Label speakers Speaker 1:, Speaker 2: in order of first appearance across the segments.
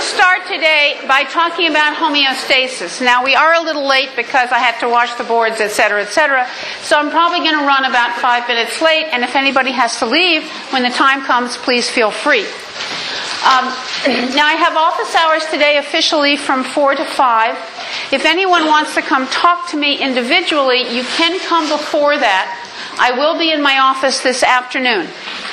Speaker 1: start today by talking about homeostasis. Now, we are a little late because I had to wash the boards, etc., etc., so I'm probably going to run about 5 minutes late, and if anybody has to leave when the time comes, please feel free. Now, I have office hours today officially from 4 to 5. If anyone wants to come talk to me individually, you can come before that. I will be in my office this afternoon.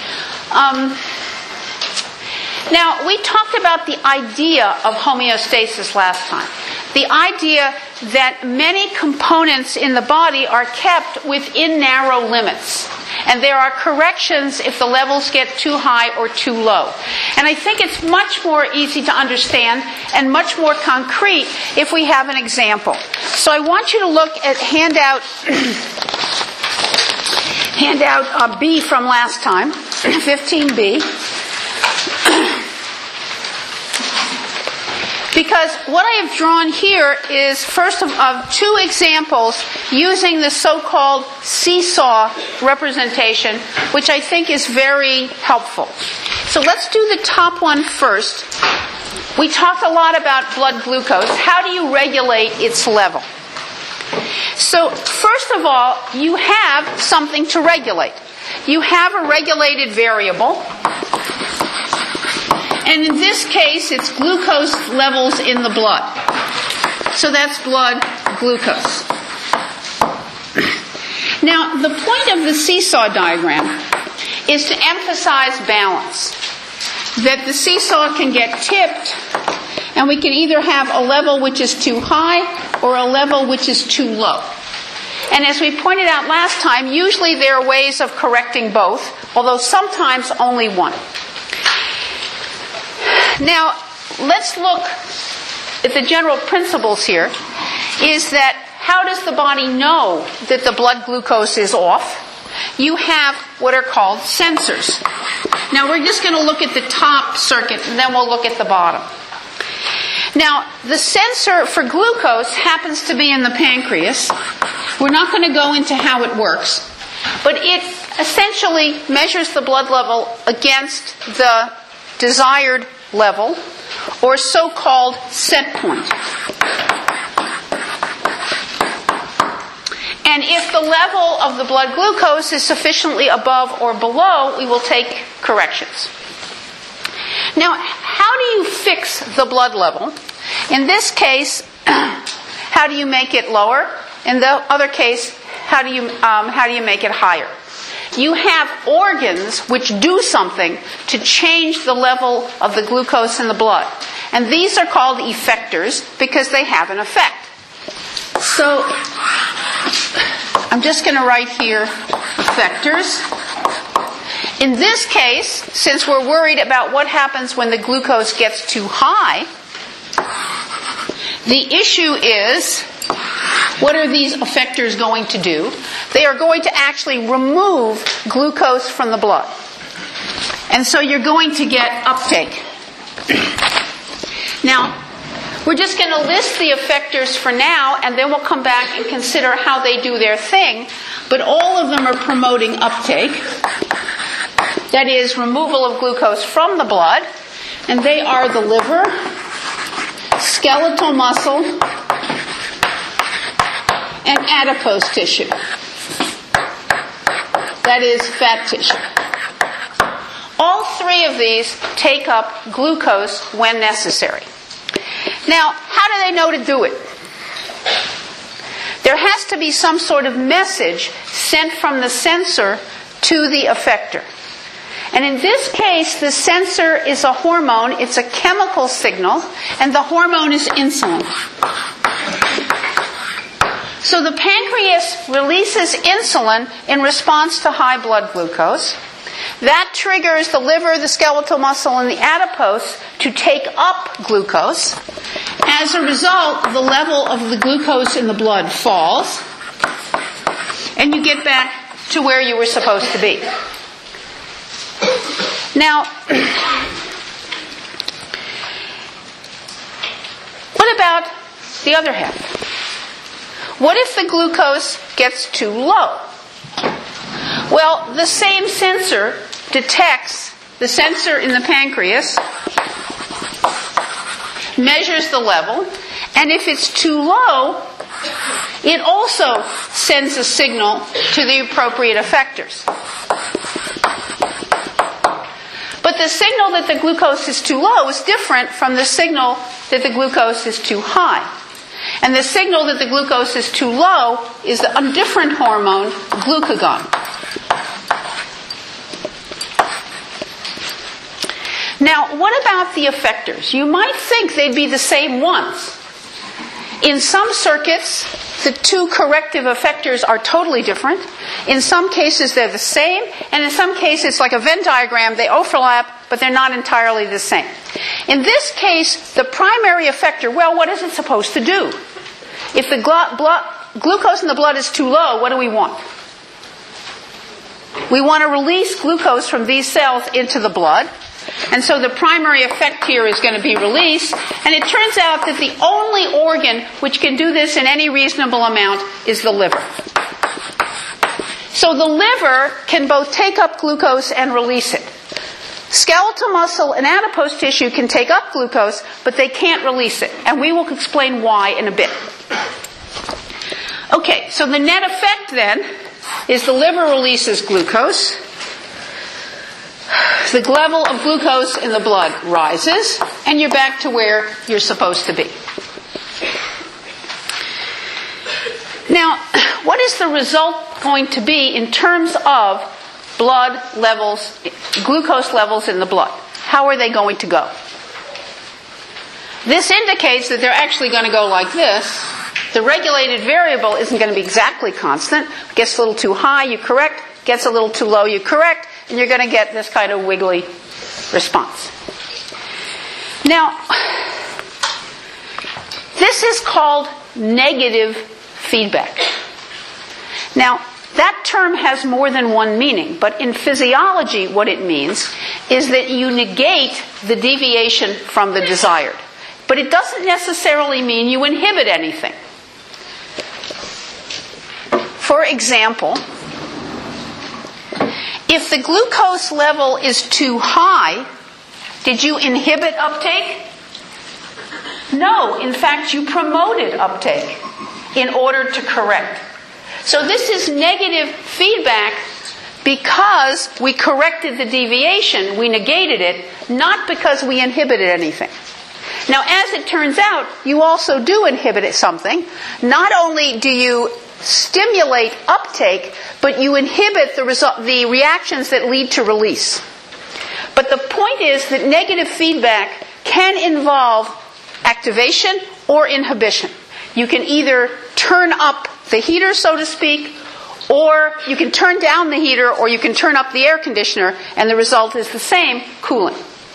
Speaker 1: Now, we talked about the idea of homeostasis last time. The idea that many components in the body are kept within narrow limits. And there are corrections if the levels get too high or too low. And I think it's much more easy to understand and much more concrete if we have an example. So I want you to look at handout B from last time, 15B. Because what I have drawn here is first of two examples using the so-called seesaw representation, which I think is very helpful. So let's do the top one first. We talked a lot about blood glucose. How do you regulate its level? So first of all, you have something to regulate. You have a regulated variable. And in this case, it's glucose levels in the blood. So that's blood glucose. Now, the point of the seesaw diagram is to emphasize balance. That the seesaw can get tipped, and we can either have a level which is too high or a level which is too low. And as we pointed out last time, usually there are ways of correcting both, although sometimes only one. Now, let's look at the general principles here, is that how does the body know that the blood glucose is off? You have what are called sensors. Now, we're just going to look at the top circuit, and then we'll look at the bottom. Now, the sensor for glucose happens to be in the pancreas. We're not going to go into how it works, but it essentially measures the blood level against the desired level, or so-called set point. And if the level of the blood glucose is sufficiently above or below, we will take corrections. Now, how do you fix the blood level? In this case, how do you make it lower? In the other case, how do you make it higher? You have organs which do something to change the level of the glucose in the blood. And these are called effectors because they have an effect. So, I'm just going to write here effectors. In this case, since we're worried about what happens when the glucose gets too high, the issue is, what are these effectors going to do? They are going to actually remove glucose from the blood. And so you're going to get uptake. Now, we're just going to list the effectors for now, and then we'll come back and consider how they do their thing. But all of them are promoting uptake. That is, removal of glucose from the blood. And they are the liver, skeletal muscle, and adipose tissue. That is fat tissue. All three of these take up glucose when necessary. Now, how do they know to do it? There has to be some sort of message sent from the sensor to the effector. And in this case, the sensor is a hormone. It's a chemical signal, and the hormone is insulin. So the pancreas releases insulin in response to high blood glucose. That triggers the liver, the skeletal muscle, and the adipose to take up glucose. As a result, the level of the glucose in the blood falls, and you get back to where you were supposed to be. Now, what about the other half? What if the glucose gets too low? Well, the same sensor detects, the sensor in the pancreas measures the level, and if it's too low, it also sends a signal to the appropriate effectors. But the signal that the glucose is too low is different from the signal that the glucose is too high. And the signal that the glucose is too low is a different hormone, glucagon. Now, what about the effectors? You might think they'd be the same ones. In some circuits, the two corrective effectors are totally different. In some cases, they're the same. And in some cases, like a Venn diagram, they overlap, but they're not entirely the same. In this case, the primary effector, well, what is it supposed to do? If the glucose in the blood is too low, what do we want? We want to release glucose from these cells into the blood. And so the primary effect here is going to be release. And it turns out that the only organ which can do this in any reasonable amount is the liver. So the liver can both take up glucose and release it. Skeletal muscle and adipose tissue can take up glucose, but they can't release it. And we will explain why in a bit. Okay, so the net effect then is the liver releases glucose. The level of glucose in the blood rises, and you're back to where you're supposed to be. Now, what is the result going to be in terms of blood levels, glucose levels in the blood? How are they going to go? This indicates that they're actually going to go like this. The regulated variable isn't going to be exactly constant. Gets a little too high, you correct. Gets a little too low, you correct. And you're going to get this kind of wiggly response. Now, this is called negative feedback. Now, that term has more than one meaning, but in physiology what it means is that you negate the deviation from the desired. But it doesn't necessarily mean you inhibit anything. For example, if the glucose level is too high, did you inhibit uptake? No, in fact, you promoted uptake in order to correct. So this is negative feedback because we corrected the deviation, we negated it, not because we inhibited anything. Now, as it turns out, you also do inhibit something. Not only do you stimulate uptake, but you inhibit the reactions that lead to release. But the point is that negative feedback can involve activation or inhibition. You can either turn up the heater, so to speak, or you can turn down the heater, or you can turn up the air conditioner, and the result is the same, cooling.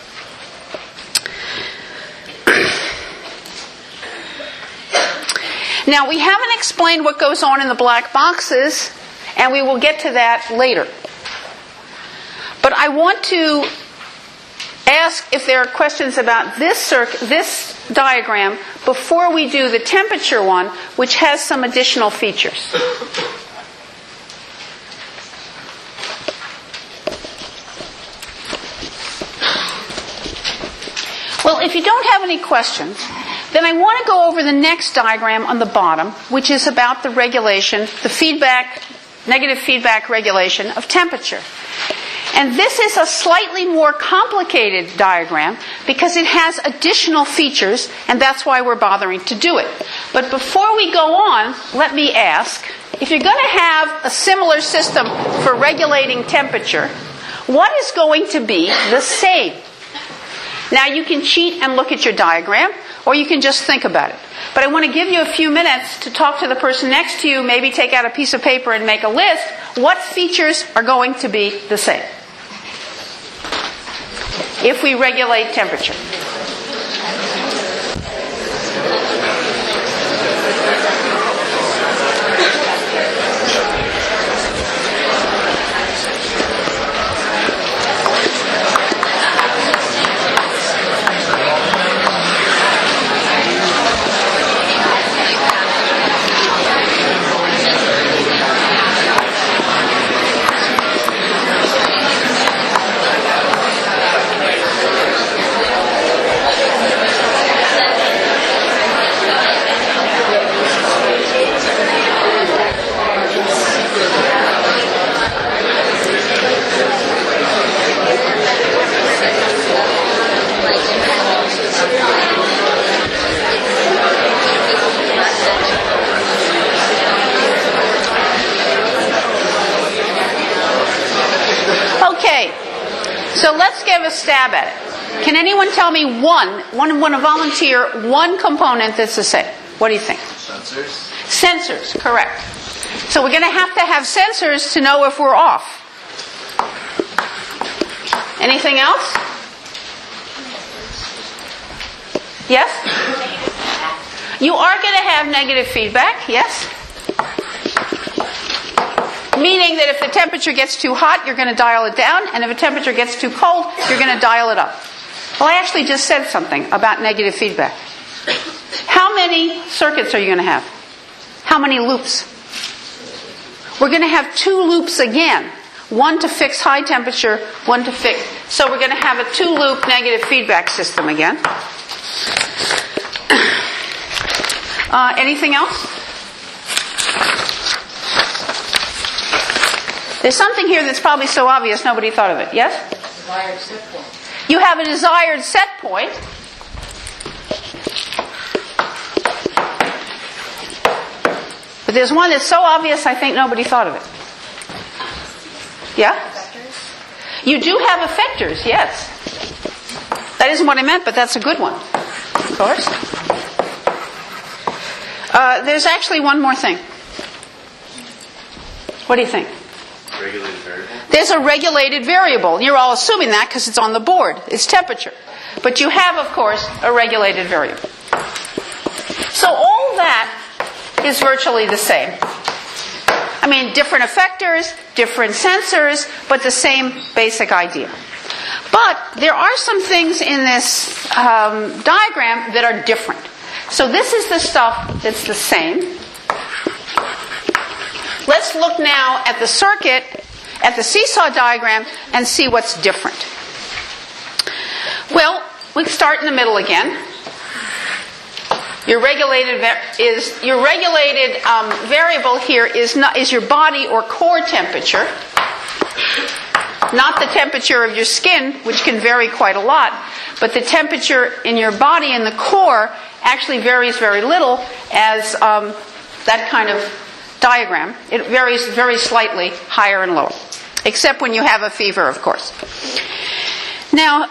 Speaker 1: Now, we haven't explained what goes on in the black boxes, and we will get to that later. But I want to ask if there are questions about this diagram before we do the temperature one, which has some additional features. Well, if you don't have any questions, then I want to go over the next diagram on the bottom, which is about the regulation, the feedback, negative feedback regulation of temperature. And this is a slightly more complicated diagram because it has additional features, and that's why we're bothering to do it. But before we go on, let me ask, if you're going to have a similar system for regulating temperature, what is going to be the same? Now, you can cheat and look at your diagram, or you can just think about it. But I want to give you a few minutes to talk to the person next to you, maybe take out a piece of paper and make a list. What features are going to be the same if we regulate temperature? So let's give a stab at it. Can anyone tell me one to volunteer, one component that's the same? What do you think?
Speaker 2: Sensors.
Speaker 1: Sensors, correct. So we're going to have sensors to know if we're off. Anything else? Yes? You are going to have negative feedback, yes? Meaning that if the temperature gets too hot, you're going to dial it down, and if the temperature gets too cold, you're going to dial it up. Well, I actually just said something about negative feedback. How many circuits are you going to have? How many loops? We're going to have 2 loops again. One to fix high temperature, one to fix... So we're going to have a 2-loop negative feedback system again. Anything else? There's something here that's probably so obvious nobody thought of it. Yes?
Speaker 3: Desired set point.
Speaker 1: You have a desired set point. But there's one that's so obvious I think nobody thought of it. Yeah? Effectors? You do have effectors, yes. That isn't what I meant, but that's a good one. Of course. There's actually one more thing. What do you think?
Speaker 2: Regulated variable.
Speaker 1: There's a regulated variable. You're all assuming that because it's on the board. It's temperature. But you have, of course, a regulated variable. So all that is virtually the same. I mean, different effectors, different sensors, but the same basic idea. But there are some things in this diagram that are different. So this is the stuff that's the same. Let's look now at the circuit, at the seesaw diagram, and see what's different. Well, we start in the middle again. Your regulated variable here is your body or core temperature, not the temperature of your skin, which can vary quite a lot, but the temperature in your body and the core actually varies very little as that kind of diagram. It varies very slightly higher and lower, except when you have a fever, of course. Now,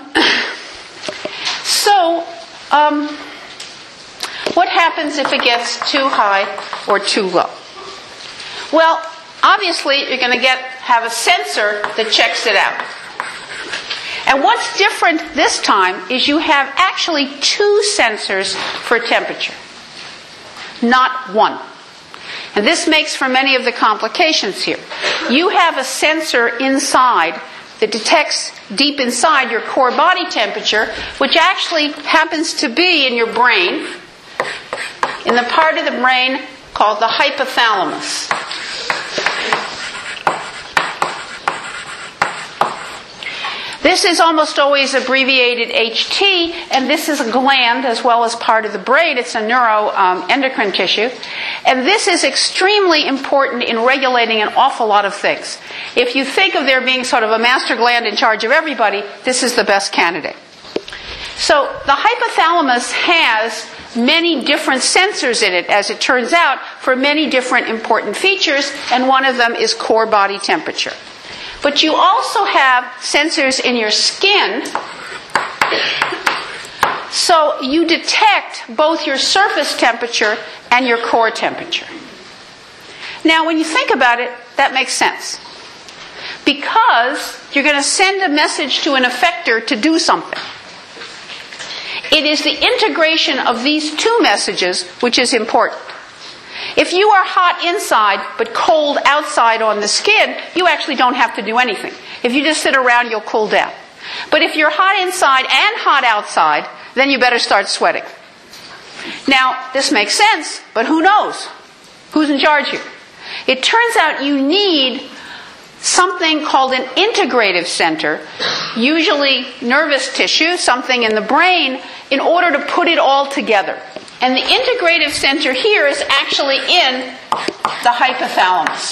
Speaker 1: what happens if it gets too high or too low? Well, obviously, you're going to have a sensor that checks it out. And what's different this time is you have actually 2 sensors for temperature, not 1. And this makes for many of the complications here. You have a sensor inside that detects deep inside your core body temperature, which actually happens to be in your brain, in the part of the brain called the hypothalamus. This is almost always abbreviated HT, and this is a gland as well as part of the brain. It's a neuroendocrine tissue. And this is extremely important in regulating an awful lot of things. If you think of there being sort of a master gland in charge of everybody, this is the best candidate. So the hypothalamus has many different sensors in it, as it turns out, for many different important features, and one of them is core body temperature. But you also have sensors in your skin, so you detect both your surface temperature and your core temperature. Now, when you think about it, that makes sense. Because you're going to send a message to an effector to do something. It is the integration of these 2 messages which is important. If you are hot inside but cold outside on the skin, you actually don't have to do anything. If you just sit around, you'll cool down. But if you're hot inside and hot outside, then you better start sweating. Now, this makes sense, but who knows? Who's in charge here? It turns out you need something called an integrative center, usually nervous tissue, something in the brain, in order to put it all together. And the integrative center here is actually in the hypothalamus.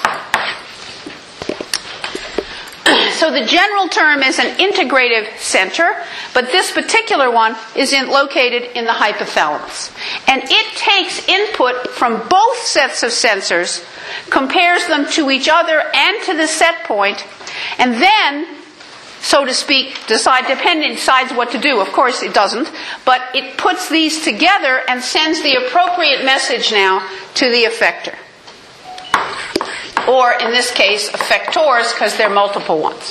Speaker 1: So the general term is an integrative center, but this particular one is located in the hypothalamus. And it takes input from both sets of sensors, compares them to each other and to the set point, and then so to speak, decides what to do. Of course it doesn't, but it puts these together and sends the appropriate message now to the effector. Or in this case, effectors, because they're multiple ones.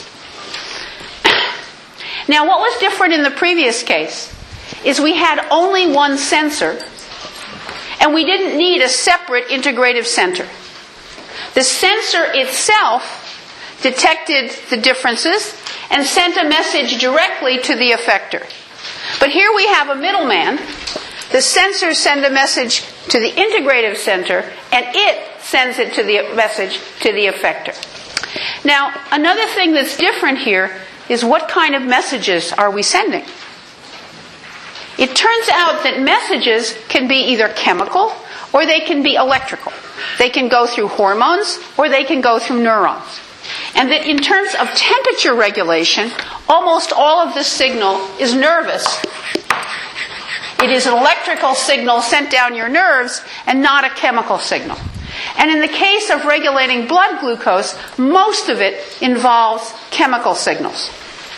Speaker 1: Now what was different in the previous case is we had only one sensor, and we didn't need a separate integrative center. The sensor itself detected the differences and sent a message directly to the effector. But here we have a middleman. The sensors send a message to the integrative center, and it sends it to the message to the effector. Now, another thing that's different here is what kind of messages are we sending? It turns out that messages can be either chemical or they can be electrical. They can go through hormones or they can go through neurons. And that in terms of temperature regulation, almost all of this signal is nervous. It is an electrical signal sent down your nerves and not a chemical signal. And in the case of regulating blood glucose, most of it involves chemical signals.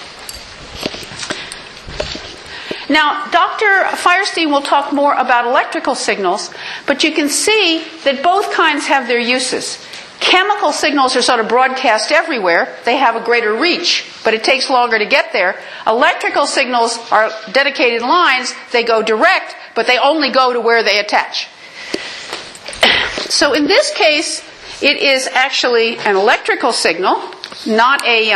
Speaker 1: Now, Dr. Firestein will talk more about electrical signals, but you can see that both kinds have their uses. Chemical signals are sort of broadcast everywhere. They have a greater reach, but it takes longer to get there. Electrical signals are dedicated lines. They go direct, but they only go to where they attach. So in this case, it is actually an electrical signal, not a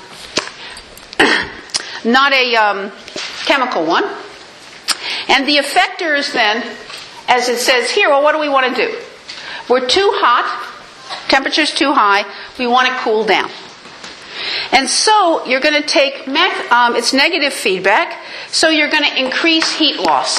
Speaker 1: chemical one. And the effectors then, as it says here, well, what do we want to do? We're too hot, temperature's too high, we want to cool down. And so you're going to take, it's negative feedback, so you're going to increase heat loss.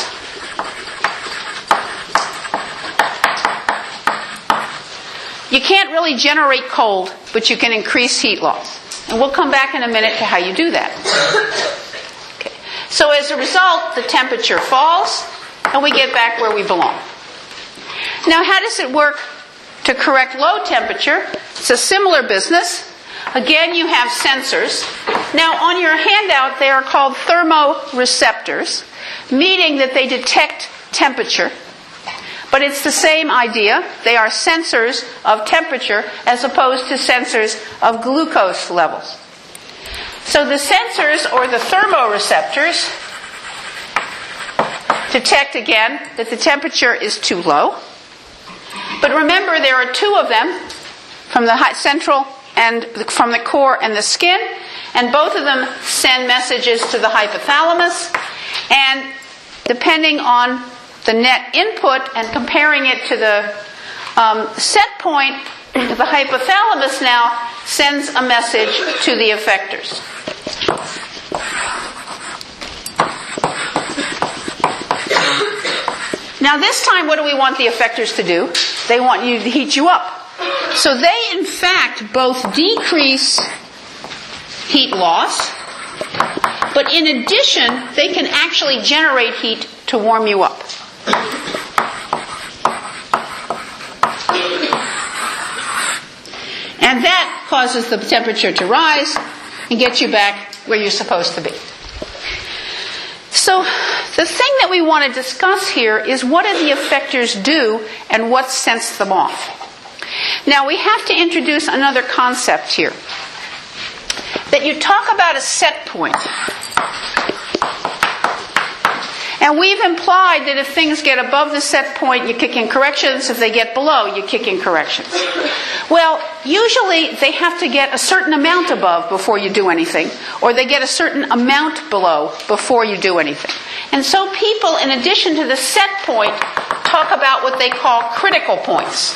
Speaker 1: You can't really generate cold, but you can increase heat loss. And we'll come back in a minute to how you do that. Okay. So as a result, the temperature falls, and we get back where we belong. Now, how does it work to correct low temperature? It's a similar business. Again, you have sensors. Now, on your handout, they are called thermoreceptors, meaning that they detect temperature. But it's the same idea. They are sensors of temperature as opposed to sensors of glucose levels. So the sensors, or the thermoreceptors, detect again that the temperature is too low. But remember, there are two of them, from the central and from the core and the skin, and both of them send messages to the hypothalamus. And depending on the net input and comparing it to the set point, the hypothalamus now sends a message to the effectors. Now this time, what do we want the effectors to do? They want you to heat you up. So they, in fact, both decrease heat loss, but in addition, they can actually generate heat to warm you up. And that causes the temperature to rise and get you back where you're supposed to be. So the thing that we want to discuss here is what do the effectors do and what sets them off. Now we have to introduce another concept here. That you talk about a set point. And we've implied that if things get above the set point, you kick in corrections. If they get below, you kick in corrections. Well, usually they have to get a certain amount above before you do anything, or they get a certain amount below before you do anything. And so people, in addition to the set point, talk about what they call critical points.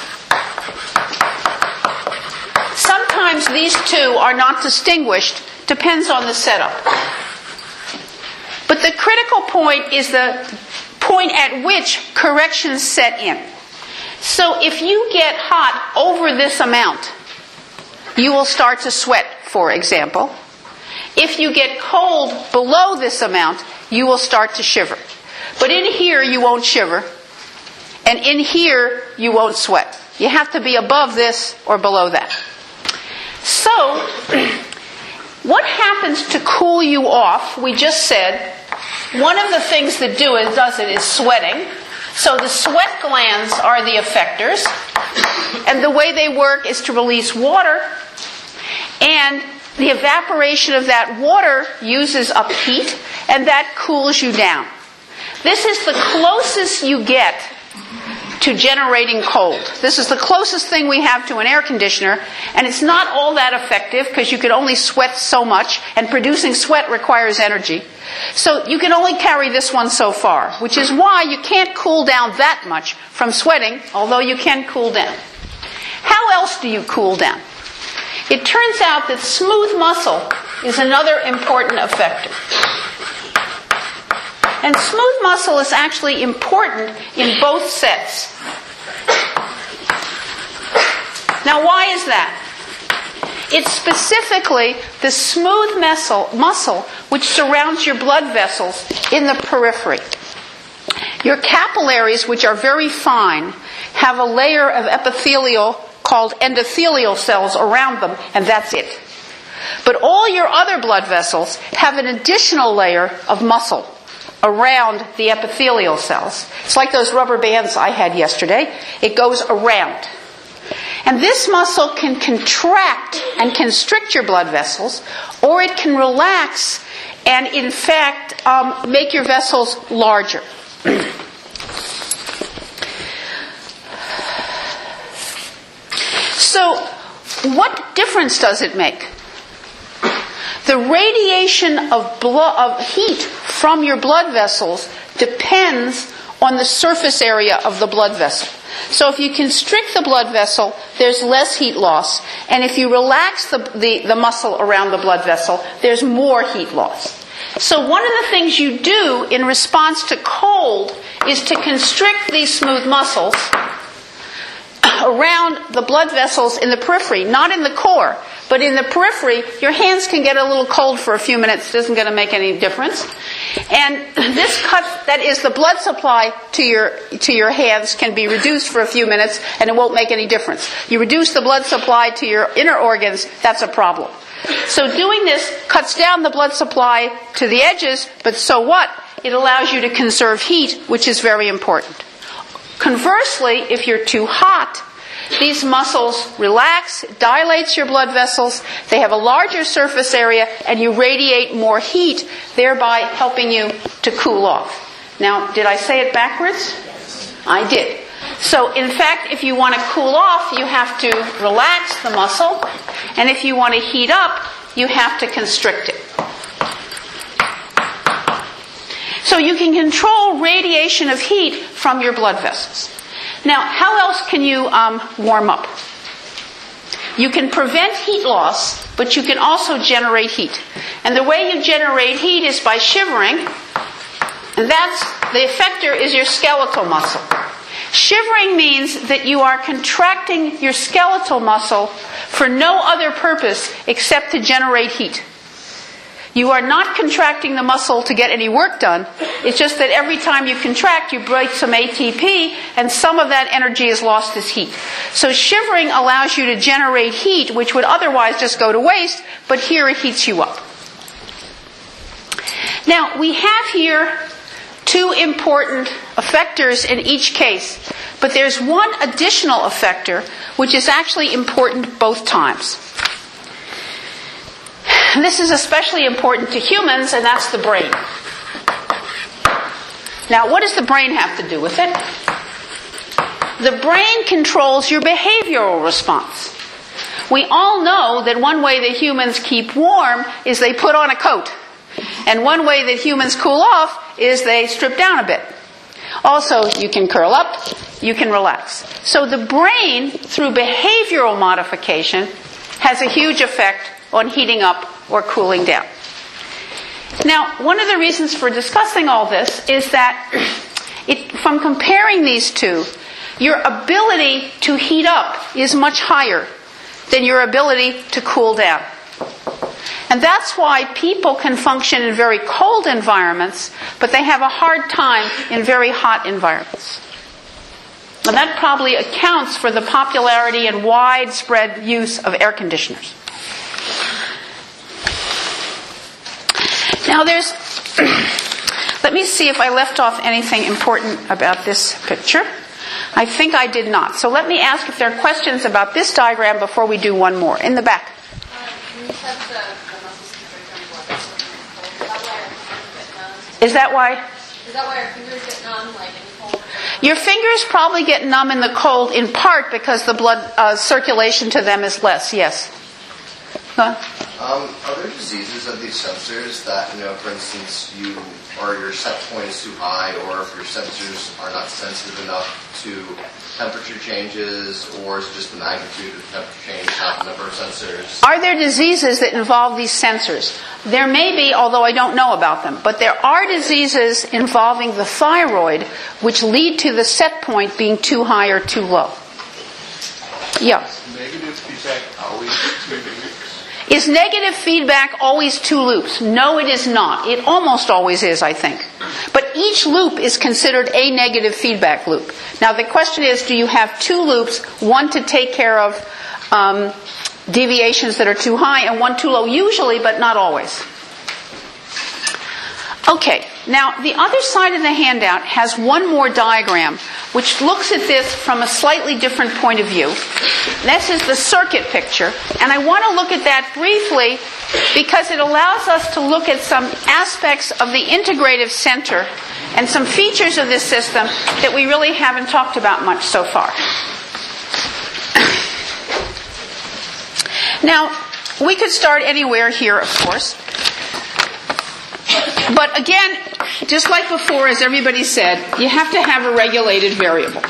Speaker 1: Sometimes these two are not distinguished, depends on the setup. But the critical point is the point at which corrections set in. So if you get hot over this amount, you will start to sweat, for example. If you get cold below this amount, you will start to shiver. But in here, you won't shiver. And in here, you won't sweat. You have to be above this or below that. So what happens to cool you off? We just said one of the things that does it is sweating. So the sweat glands are the effectors. And the way they work is to release water. And the evaporation of that water uses up heat, and that cools you down. This is the closest you get to generating cold. This is the closest thing we have to an air conditioner, and it's not all that effective because you can only sweat so much, and producing sweat requires energy. So you can only carry this one so far, which is why you can't cool down that much from sweating, although you can cool down. How else do you cool down? It turns out that smooth muscle is another important effector. And smooth muscle is actually important in both sets. Now, why is that? It's specifically the smooth muscle which surrounds your blood vessels in the periphery. Your capillaries, which are very fine, have a layer of epithelial called endothelial cells around them, and that's it. But all your other blood vessels have an additional layer of muscle around the epithelial cells. It's like those rubber bands I had yesterday. It goes around. And this muscle can contract and constrict your blood vessels, or it can relax and, in fact, make your vessels larger. So, what difference does it make? The radiation of heat from your blood vessels depends on the surface area of the blood vessel. So if you constrict the blood vessel, there's less heat loss. And if you relax the muscle around the blood vessel, there's more heat loss. So one of the things you do in response to cold is to constrict these smooth muscles around the blood vessels in the periphery, not in the core, but in the periphery. Your hands can get a little cold for a few minutes. It isn't going to make any difference. And this that is the blood supply to your hands can be reduced for a few minutes, and it won't make any difference. You reduce the blood supply to your inner organs, that's a problem. So doing this cuts down the blood supply to the edges, but so what? It allows you to conserve heat, which is very important. Conversely, if you're too hot, these muscles relax, dilates your blood vessels, they have a larger surface area, and you radiate more heat, thereby helping you to cool off. Now, did I say it backwards? I did. So, in fact, if you want to cool off, you have to relax the muscle, and if you want to heat up, you have to constrict it. So you can control radiation of heat from your blood vessels. Now, how else can you warm up? You can prevent heat loss, but you can also generate heat. And the way you generate heat is by shivering. And the effector is your skeletal muscle. Shivering means that you are contracting your skeletal muscle for no other purpose except to generate heat. You are not contracting the muscle to get any work done. It's just that every time you contract, you break some ATP, and some of that energy is lost as heat. So shivering allows you to generate heat, which would otherwise just go to waste, but here it heats you up. Now, we have here two important effectors in each case, but there's one additional effector which is actually important both times. This is especially important to humans, and that's the brain. Now, what does the brain have to do with it? The brain controls your behavioral response. We all know that one way that humans keep warm is they put on a coat. And one way that humans cool off is they strip down a bit. Also, you can curl up, you can relax. So the brain, through behavioral modification, has a huge effect on heating up or cooling down. Now, one of the reasons for discussing all this is that from comparing these two, your ability to heat up is much higher than your ability to cool down. And that's why people can function in very cold environments, but they have a hard time in very hot environments. And that probably accounts for the popularity and widespread use of air conditioners. Now there's, let me see if I left off anything important about this picture. I think I did not. So let me ask if there are questions about this diagram before we do one more. In the back. Is that why our fingers get numb, like in the cold? Your fingers probably get numb in the cold, in part because the blood circulation to them is less. Yes. Go on.
Speaker 3: Are there diseases of these sensors that, for instance, your set point is too high, or if your sensors are not sensitive enough to temperature changes, or is it just the magnitude of temperature change, not the number of sensors?
Speaker 1: Are there diseases that involve these sensors? There may be, although I don't know about them. But there are diseases involving the thyroid which lead to the set point being too high or too low. Yeah.
Speaker 4: Negative feedback always 2 loops?
Speaker 1: Is negative feedback always 2 loops? No, it is not. It almost always is, I think. But each loop is considered a negative feedback loop. Now the question is, do you have 2 loops, one to take care of deviations that are too high and one too low? Usually, but not always. Okay, now the other side of the handout has one more diagram which looks at this from a slightly different point of view. This is the circuit picture, and I want to look at that briefly because it allows us to look at some aspects of the integrative center and some features of this system that we really haven't talked about much so far. Now, we could start anywhere here, of course. But again, just like before, as everybody said, you have to have a regulated variable.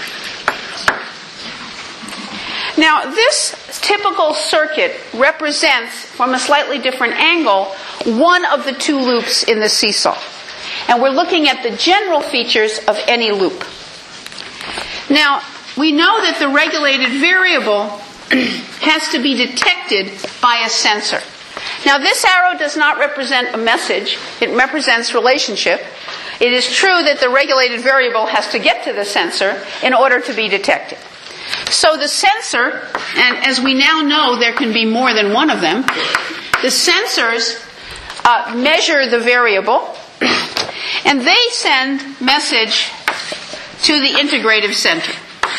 Speaker 1: Now, this typical circuit represents, from a slightly different angle, one of the 2 loops in the seesaw. And we're looking at the general features of any loop. Now, we know that the regulated variable has to be detected by a sensor. Now, this arrow does not represent a message. It represents relationship. It is true that the regulated variable has to get to the sensor in order to be detected. So the sensor, and as we now know there can be more than one of them, the sensors measure the variable, and they send message to the integrative center.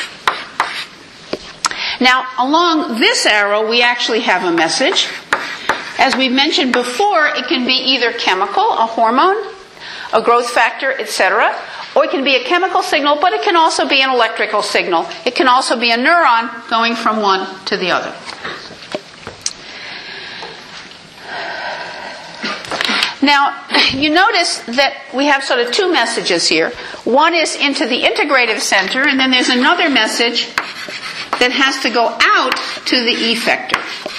Speaker 1: Now, along this arrow, we actually have a message. As we mentioned before, it can be either chemical, a hormone, a growth factor, etc., or it can be a chemical signal, but it can also be an electrical signal. It can also be a neuron going from one to the other. Now, you notice that we have sort of 2 messages here. One is into the integrative center, and then there's another message that has to go out to the effector.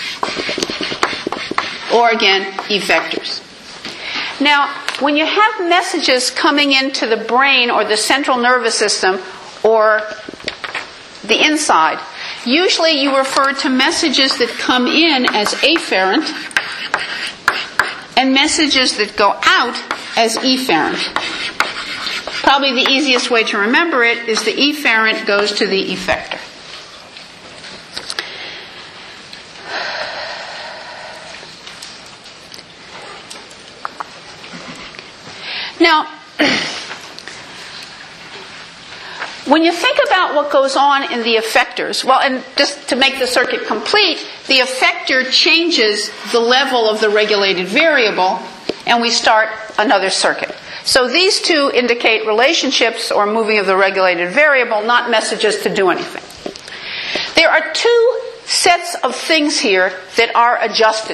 Speaker 1: Or again, effectors. Now, when you have messages coming into the brain or the central nervous system or the inside, usually you refer to messages that come in as afferent and messages that go out as efferent. Probably the easiest way to remember it is the efferent goes to the effector. Now, when you think about what goes on in the effectors, well, and just to make the circuit complete, the effector changes the level of the regulated variable, and we start another circuit. So these 2 indicate relationships or moving of the regulated variable, not messages to do anything. There are 2 sets of things here that are adjusted.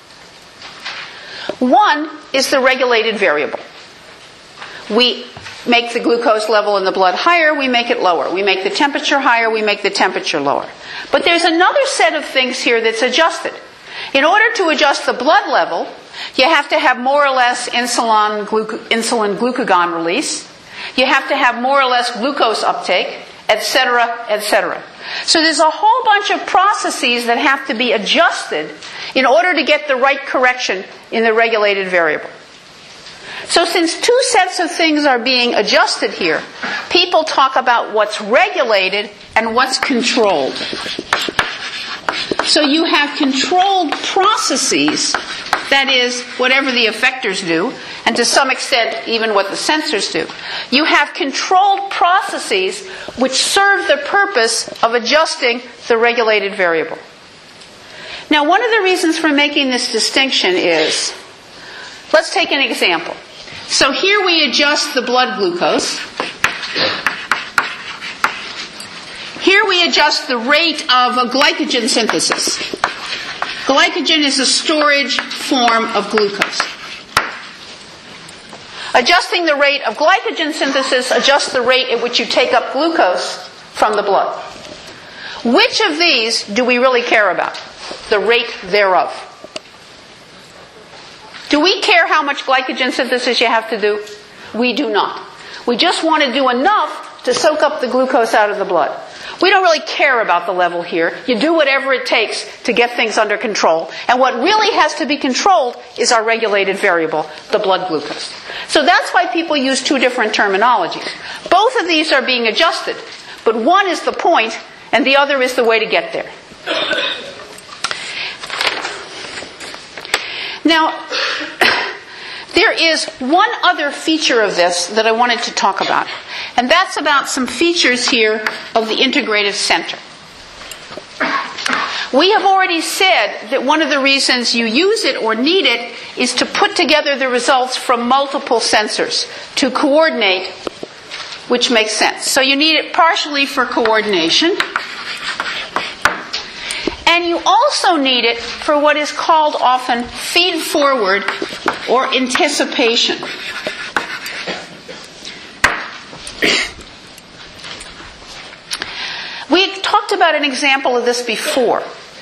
Speaker 1: One is the regulated variable. We make the glucose level in the blood higher, we make it lower. We make the temperature higher, we make the temperature lower. But there's another set of things here that's adjusted. In order to adjust the blood level, you have to have more or less insulin glucagon release. You have to have more or less glucose uptake, etc., etc. So there's a whole bunch of processes that have to be adjusted in order to get the right correction in the regulated variable. So since 2 sets of things are being adjusted here, people talk about what's regulated and what's controlled. So you have controlled processes that is, whatever the effectors do, and to some extent even what the sensors do. You have controlled processes which serve the purpose of adjusting the regulated variable. Now, one of the reasons for making this distinction is, let's take an example. So here we adjust the blood glucose. Here we adjust the rate of a glycogen synthesis. Glycogen is a storage form of glucose. Adjusting the rate of glycogen synthesis adjusts the rate at which you take up glucose from the blood. Which of these do we really care about? The rate thereof. Do we care how much glycogen synthesis you have to do? We do not. We just want to do enough to soak up the glucose out of the blood. We don't really care about the level here. You do whatever it takes to get things under control. And what really has to be controlled is our regulated variable, the blood glucose. So that's why people use two different terminologies. Both of these are being adjusted, but one is the point and the other is the way to get there. Now, there is one other feature of this that I wanted to talk about, and that's about some features here of the integrative center. We have already said that one of the reasons you use it or need it is to put together the results from multiple sensors to coordinate, which makes sense. So you need it partially for coordination. And you also need it for what is called often feed forward or anticipation. We talked about an example of this before.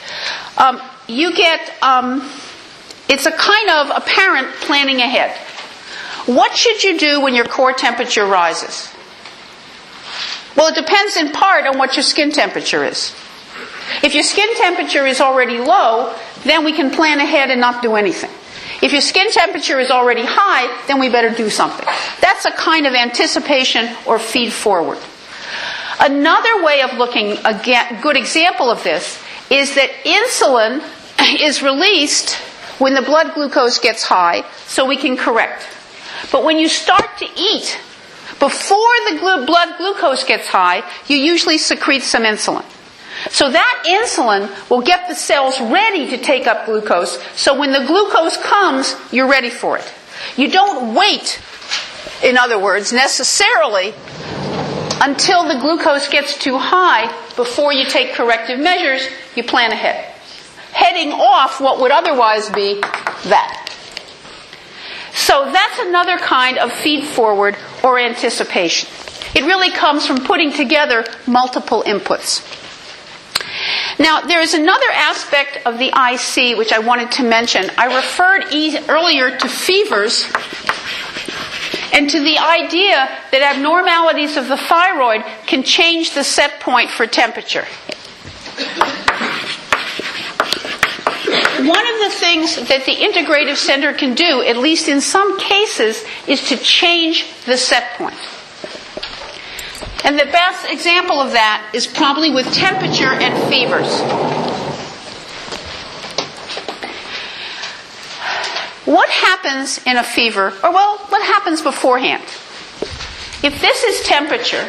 Speaker 1: It's a kind of apparent planning ahead. What should you do when your core temperature rises? Well, it depends in part on what your skin temperature is. If your skin temperature is already low, then we can plan ahead and not do anything. If your skin temperature is already high, then we better do something. That's a kind of anticipation or feed forward. Another way of looking, a good example of this, is that insulin is released when the blood glucose gets high, so we can correct. But when you start to eat, before the blood glucose gets high, you usually secrete some insulin. So that insulin will get the cells ready to take up glucose, so when the glucose comes, you're ready for it. You don't wait, in other words, necessarily until the glucose gets too high before you take corrective measures. You plan ahead, heading off what would otherwise be that. So that's another kind of feed forward or anticipation. It really comes from putting together multiple inputs. Now, there is another aspect of the IC which I wanted to mention. I referred earlier to fevers and to the idea that abnormalities of the thyroid can change the set point for temperature. One of the things that the integrative center can do, at least in some cases, is to change the set point. And the best example of that is probably with temperature and fevers. What happens in a fever, or well, what happens beforehand? If this is temperature,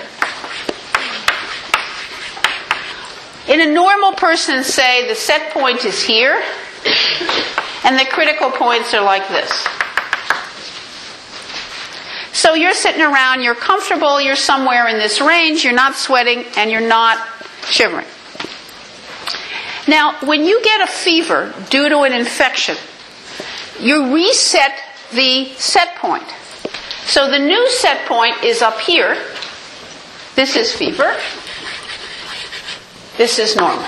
Speaker 1: in a normal person, say, the set point is here, and the critical points are like this. So you're sitting around, you're comfortable, you're somewhere in this range, you're not sweating, and you're not shivering. Now, when you get a fever due to an infection, you reset the set point. So the new set point is up here. This is fever. This is normal.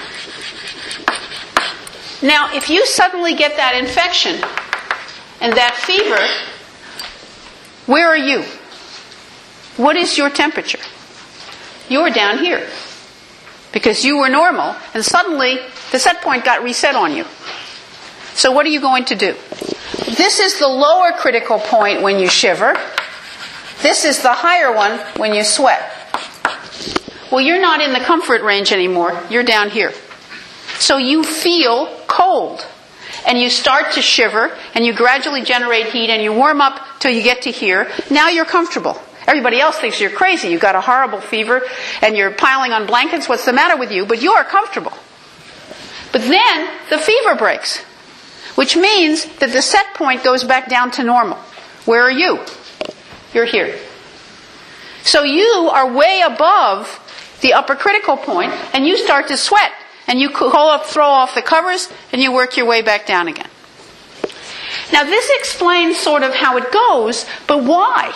Speaker 1: Now, if you suddenly get that infection and that fever, where are you? What is your temperature? You're down here because you were normal and suddenly the set point got reset on you. So what are you going to do? This is the lower critical point when you shiver. This is the higher one when you sweat. Well, you're not in the comfort range anymore. You're down here. So you feel cold. and you start to shiver, and you gradually generate heat, and you warm up till you get to here. Now you're comfortable. Everybody else thinks you're crazy. You've got a horrible fever, and you're piling on blankets. What's the matter with you? But you are comfortable. But then the fever breaks, which means that the set point goes back down to normal. Where are you? You're here. So you are way above the upper critical point, and you start to sweat. And you throw off the covers, and you work your way back down again. Now this explains sort of how it goes, but why?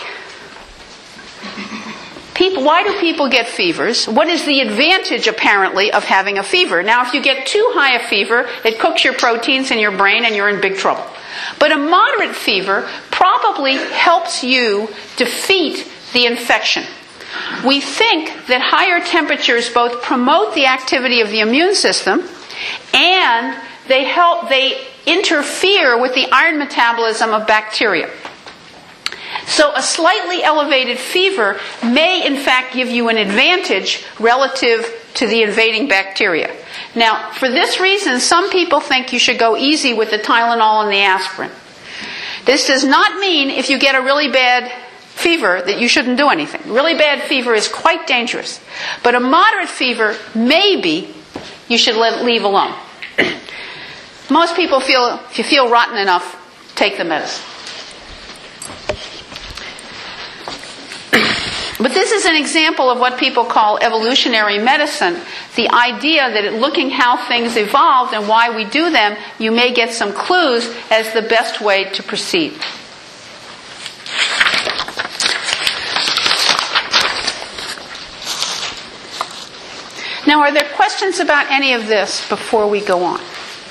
Speaker 1: Why do people get fevers? What is the advantage, apparently, of having a fever? Now, if you get too high a fever, it cooks your proteins in your brain and you're in big trouble. But a moderate fever probably helps you defeat the infection. We think that higher temperatures both promote the activity of the immune system and they interfere with the iron metabolism of bacteria. So a slightly elevated fever may in fact give you an advantage relative to the invading bacteria. Now, for this reason, some people think you should go easy with the Tylenol and the aspirin. This does not mean if you get a really bad fever that you shouldn't do anything. Really bad fever is quite dangerous. But a moderate fever, maybe you should leave alone. Most people feel, if you feel rotten enough, take the medicine. But this is an example of what people call evolutionary medicine. The idea that looking how things evolved and why we do them, you may get some clues as the best way to proceed. Now, are there questions about any of this before we go on?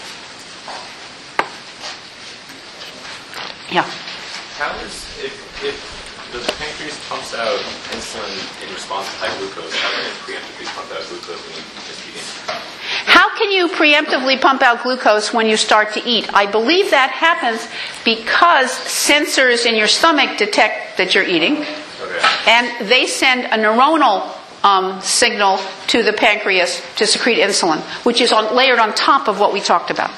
Speaker 1: Yeah.
Speaker 2: How is, if the pancreas pumps out insulin in response to high glucose, how can it preemptively pump out glucose when you just eating?
Speaker 1: How can you preemptively pump out glucose when you start to eat? I believe that happens because sensors in your stomach detect that you're eating, and they send a neuronal signal to the pancreas to secrete insulin, which is layered on top of what we talked about.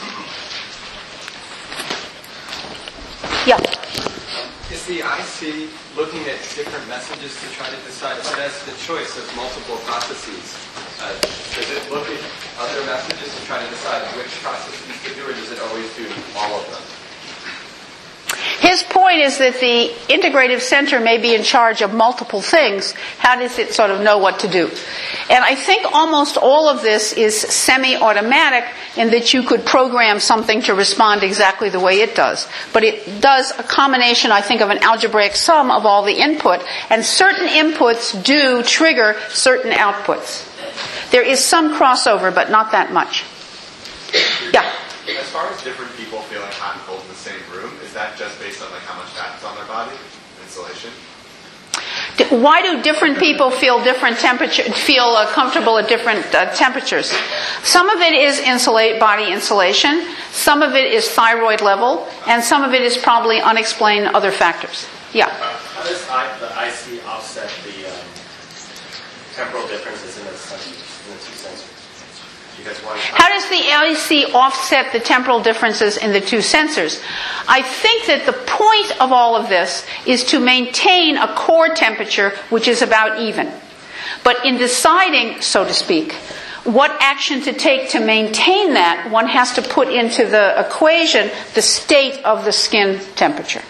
Speaker 1: Yeah.
Speaker 5: Is the IC looking at different messages to try to decide if it has the choice of multiple processes? Does it look at other messages to try to decide which processes to do, or does it always do all of them?
Speaker 1: His point is that the integrative center may be in charge of multiple things. How does it sort of know what to do? And I think almost all of this is semi-automatic in that you could program something to respond exactly the way it does. But it does a combination, I think, of an algebraic sum of all the input. And certain inputs do trigger certain outputs. There is some crossover, but not that much. Yeah?
Speaker 2: As far as different people feeling hot and cold in the same room, is that just based on like how much fat's on their body, insulation?
Speaker 1: Why do different people feel comfortable at different temperatures? Some of it is body insulation, some of it is thyroid level, and some of it is probably unexplained other factors. Yeah.
Speaker 6: How does the IC offset the temporal differences in the two sensors?
Speaker 1: How does the IC offset the temporal differences in the two sensors? I think that the point of all of this is to maintain a core temperature which is about even. But in deciding, so to speak, what action to take to maintain that, one has to put into the equation the state of the skin temperature.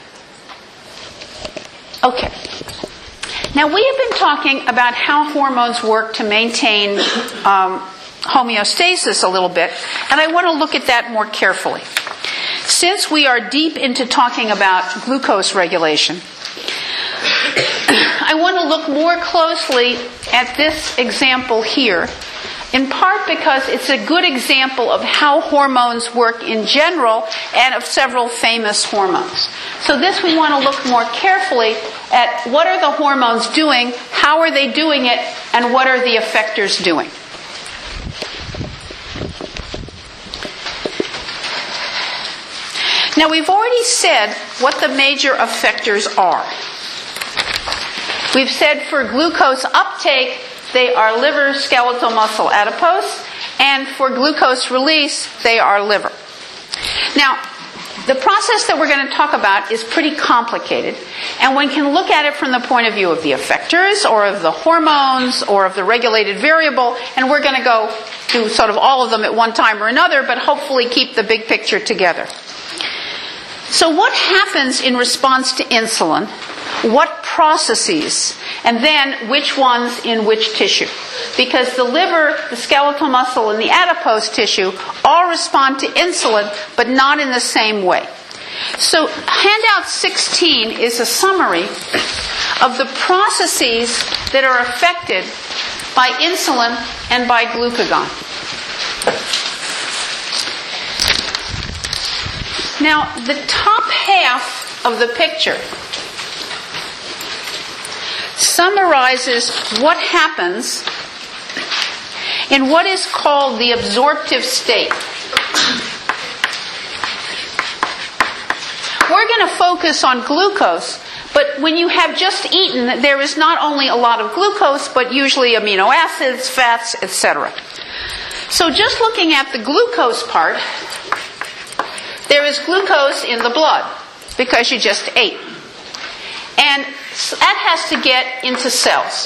Speaker 1: Okay. Now we have been talking about how hormones work to maintain homeostasis a little bit, and I want to look at that more carefully. Since we are deep into talking about glucose regulation, I want to look more closely at this example here, in part because it's a good example of how hormones work in general and of several famous hormones. So this we want to look more carefully at what are the hormones doing, how are they doing it, and what are the effectors doing. Now, we've already said what the major effectors are. We've said for glucose uptake, they are liver, skeletal muscle, adipose, and for glucose release, they are liver. Now, the process that we're going to talk about is pretty complicated, and one can look at it from the point of view of the effectors, or of the hormones, or of the regulated variable, and we're going to go through sort of all of them at one time or another, but hopefully keep the big picture together. So what happens in response to insulin? What processes? And then which ones in which tissue? Because the liver, the skeletal muscle, and the adipose tissue all respond to insulin, but not in the same way. So handout 16 is a summary of the processes that are affected by insulin and by glucagon. Now, the top half of the picture summarizes what happens in what is called the absorptive state. We're going to focus on glucose, but when you have just eaten, there is not only a lot of glucose, but usually amino acids, fats, etc. So just looking at the glucose part, there is glucose in the blood because you just ate. And that has to get into cells.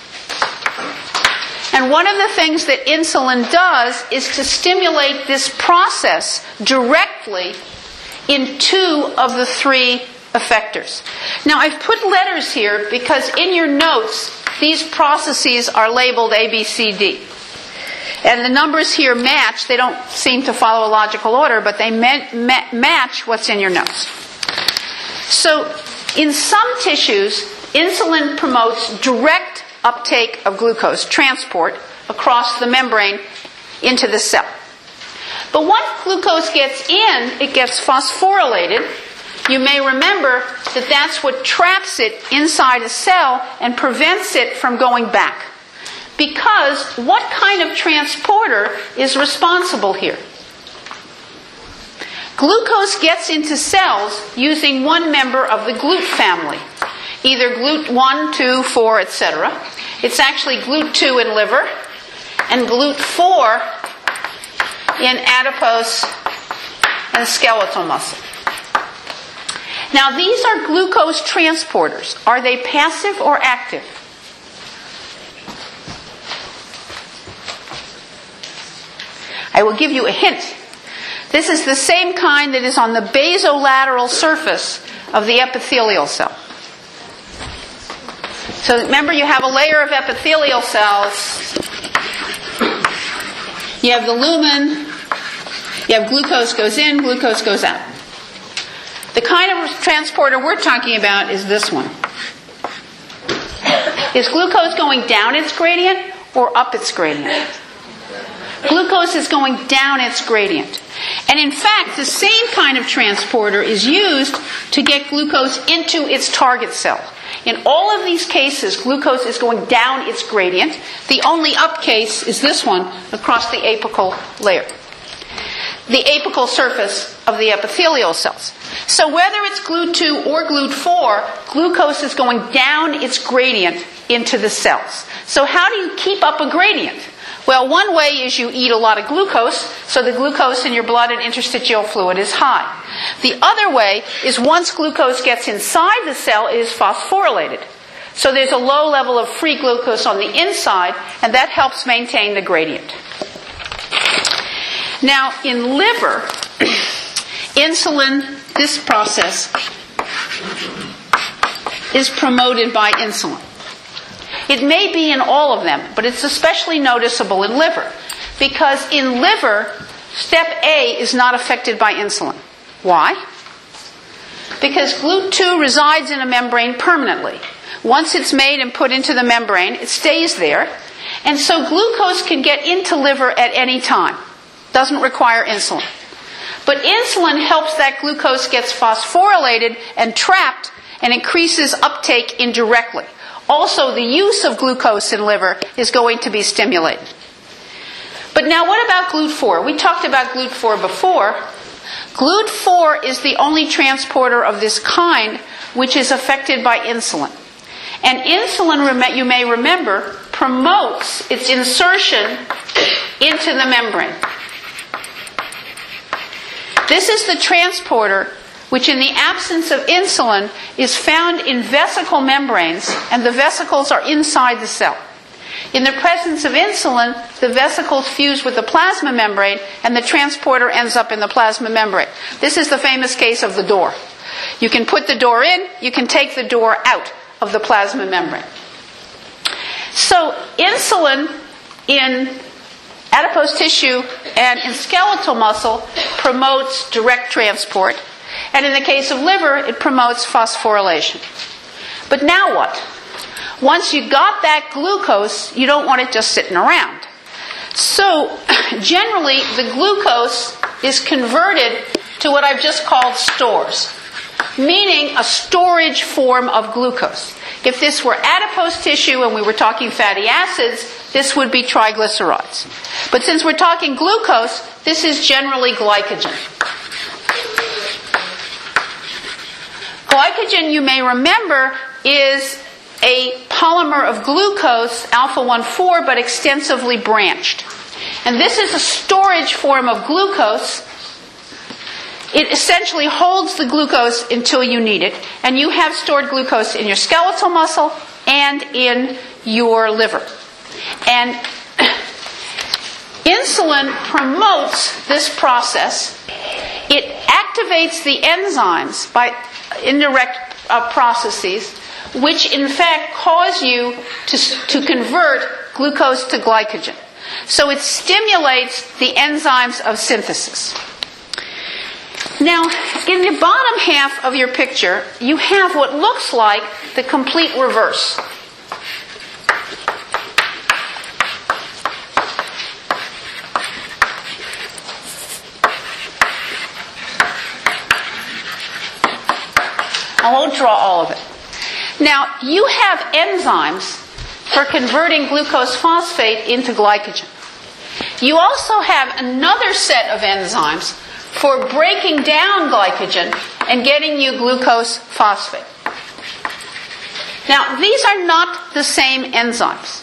Speaker 1: And one of the things that insulin does is to stimulate this process directly in 2 of the 3 effectors. Now, I've put letters here because in your notes, these processes are labeled A, B, C, D. And the numbers here match. They don't seem to follow a logical order, but they match what's in your notes. So, in some tissues, insulin promotes direct uptake of glucose, transport, across the membrane into the cell. But once glucose gets in, it gets phosphorylated. You may remember that that's what traps it inside a cell and prevents it from going back. Because what kind of transporter is responsible here? Glucose gets into cells using one member of the GLUT family, either GLUT1, 2, 4, etc. It's actually GLUT2 in liver and GLUT4 in adipose and skeletal muscle. Now, these are glucose transporters. Are they passive or active? I will give you a hint. This is the same kind that is on the basolateral surface of the epithelial cell. So remember, you have a layer of epithelial cells. You have the lumen. You have glucose goes in, glucose goes out. The kind of transporter we're talking about is this one. Is glucose going down its gradient or up its gradient? Glucose is going down its gradient. And in fact, the same kind of transporter is used to get glucose into its target cell. In all of these cases, glucose is going down its gradient. The only up case is this one across the apical layer, the apical surface of the epithelial cells. So whether it's GLUT2 or GLUT4, glucose is going down its gradient into the cells. So how do you keep up a gradient? Well, one way is you eat a lot of glucose, so the glucose in your blood and interstitial fluid is high. The other way is once glucose gets inside the cell, it is phosphorylated. So there's a low level of free glucose on the inside, and that helps maintain the gradient. Now, in liver, insulin, this process is promoted by insulin. It may be in all of them, but it's especially noticeable in liver. Because in liver, step A is not affected by insulin. Why? Because GLUT2 resides in a membrane permanently. Once it's made and put into the membrane, it stays there. And so glucose can get into liver at any time. Doesn't require insulin. But insulin helps that glucose gets phosphorylated and trapped and increases uptake indirectly. Also, the use of glucose in liver is going to be stimulated. But now what about GLUT4? We talked about GLUT4 before. GLUT4 is the only transporter of this kind which is affected by insulin. And insulin, you may remember, promotes its insertion into the membrane. This is the transporter which in the absence of insulin is found in vesicle membranes, and the vesicles are inside the cell. In the presence of insulin, the vesicles fuse with the plasma membrane, and the transporter ends up in the plasma membrane. This is the famous case of the door. You can put the door in, you can take the door out of the plasma membrane. So insulin in adipose tissue and in skeletal muscle promotes direct transport, and in the case of liver, it promotes phosphorylation. But now what? Once you got that glucose, you don't want it just sitting around. So generally, the glucose is converted to what I've just called stores, meaning a storage form of glucose. If this were adipose tissue and we were talking fatty acids, this would be triglycerides. But since we're talking glucose, this is generally glycogen. Glycogen, you may remember, is a polymer of glucose, alpha-1,4, but extensively branched. And this is a storage form of glucose. It essentially holds the glucose until you need it, and you have stored glucose in your skeletal muscle and in your liver. And insulin promotes this process. It activates the enzymes by indirect processes, which in fact cause you to convert glucose to glycogen. So it stimulates the enzymes of synthesis. Now, in the bottom half of your picture, you have what looks like the complete reverse. I won't draw all of it. Now, you have enzymes for converting glucose phosphate into glycogen. You also have another set of enzymes for breaking down glycogen and getting you glucose phosphate. Now, these are not the same enzymes.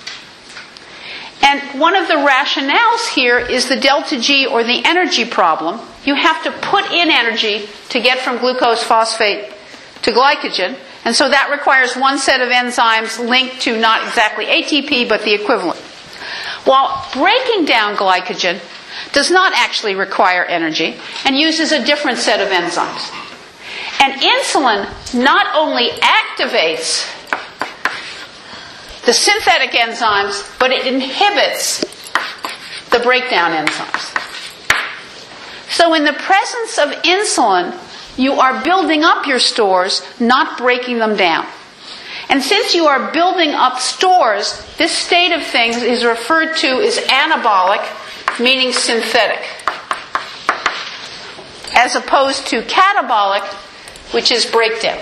Speaker 1: And one of the rationales here is the delta G, or the energy problem. You have to put in energy to get from glucose phosphate to glycogen, and so that requires one set of enzymes linked to not exactly ATP, but the equivalent. While breaking down glycogen does not actually require energy and uses a different set of enzymes. And insulin not only activates the synthetic enzymes, but it inhibits the breakdown enzymes. So in the presence of insulin, you are building up your stores, not breaking them down. And since you are building up stores, this state of things is referred to as anabolic, meaning synthetic, as opposed to catabolic, which is breakdown.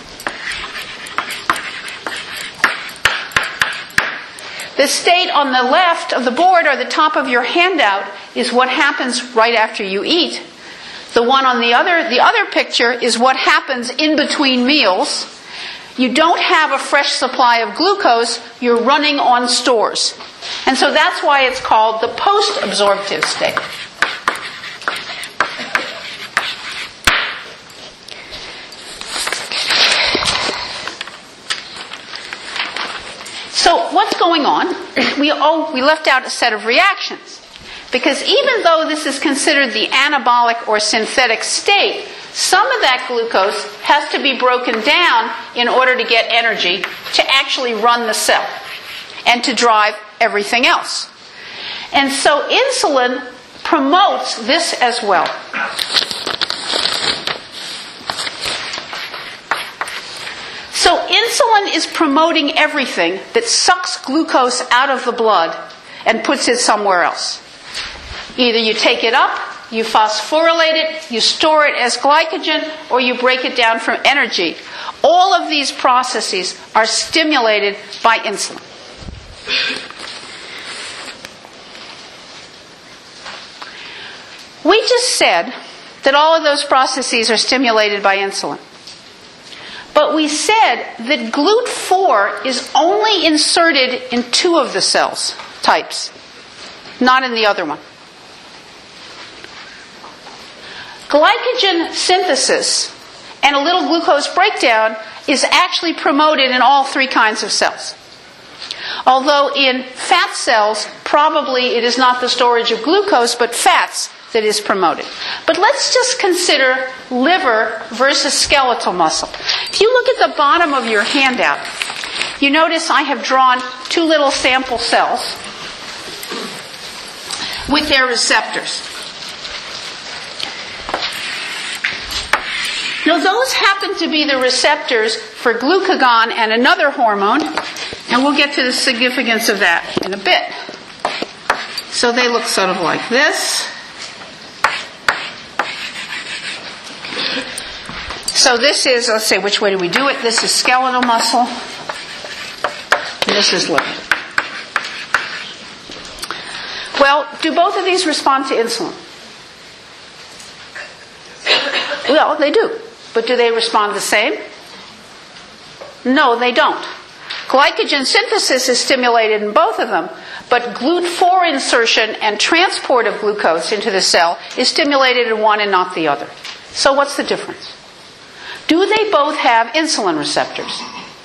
Speaker 1: The state on the left of the board, or the top of your handout, is what happens right after you eat. The one on the other picture is what happens in between meals. You don't have a fresh supply of glucose, you're running on stores. And so that's why it's called the post-absorptive state. So what's going on? We left out a set of reactions. Because even though this is considered the anabolic or synthetic state, some of that glucose has to be broken down in order to get energy to actually run the cell and to drive everything else. And so insulin promotes this as well. So insulin is promoting everything that sucks glucose out of the blood and puts it somewhere else. Either you take it up, you phosphorylate it, you store it as glycogen, or you break it down from energy. All of these processes are stimulated by insulin. We just said that all of those processes are stimulated by insulin. But we said that GLUT4 is only inserted in 2 of the cells types, not in the other one. Glycogen synthesis and a little glucose breakdown is actually promoted in all three kinds of cells. Although in fat cells, probably it is not the storage of glucose, but fats that is promoted. But let's just consider liver versus skeletal muscle. If you look at the bottom of your handout, you notice I have drawn two little sample cells with their receptors. Now those happen to be the receptors for glucagon and another hormone, and we'll get to the significance of that in a bit. So they look sort of like this. So this is, let's say, which way do we do it? This is skeletal muscle, and this is liver. Well, do both of these respond to insulin? Well, they do. But do they respond the same? No, they don't. Glycogen synthesis is stimulated in both of them, but GLUT4 insertion and transport of glucose into the cell is stimulated in one and not the other. So what's the difference? Do they both have insulin receptors?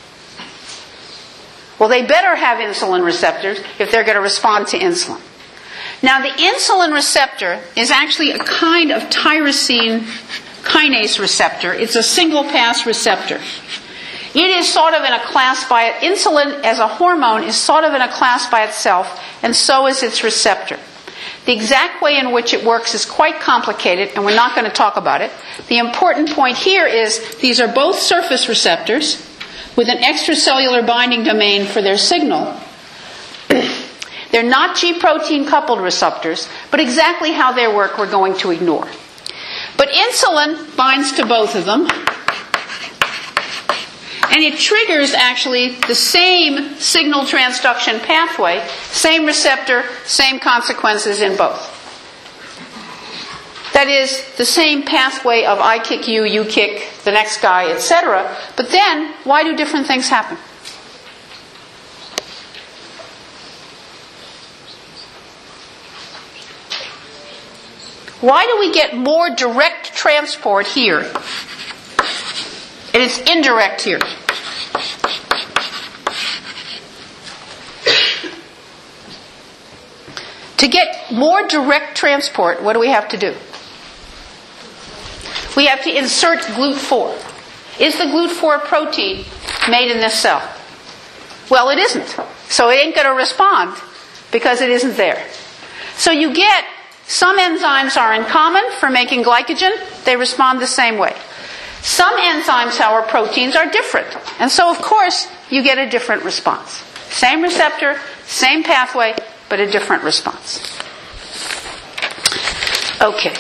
Speaker 1: Well, they better have insulin receptors if they're going to respond to insulin. Now, the insulin receptor is actually a kind of tyrosine kinase receptor. It's a single-pass receptor. It is sort of in a class by it. Insulin as a hormone is sort of in a class by itself, and so is its receptor. The exact way in which it works is quite complicated, and we're not going to talk about it. The important point here is these are both surface receptors with an extracellular binding domain for their signal. They're not G-protein coupled receptors, but exactly how they work we're going to ignore. But insulin binds to both of them, and it triggers actually the same signal transduction pathway, same receptor, same consequences in both. That is, the same pathway of I kick you kick the next guy, etc. But then, why do different things happen? Why do we get more direct transport here? And it's indirect here. To get more direct transport, what do we have to do? We have to insert GLUT4. Is the GLUT4 protein made in this cell? Well, it isn't. So it ain't going to respond because it isn't there. So you get some enzymes are in common for making glycogen. They respond the same way. Some enzymes, however, proteins are different. And so, of course, you get a different response. Same receptor, same pathway, but a different response. Okay.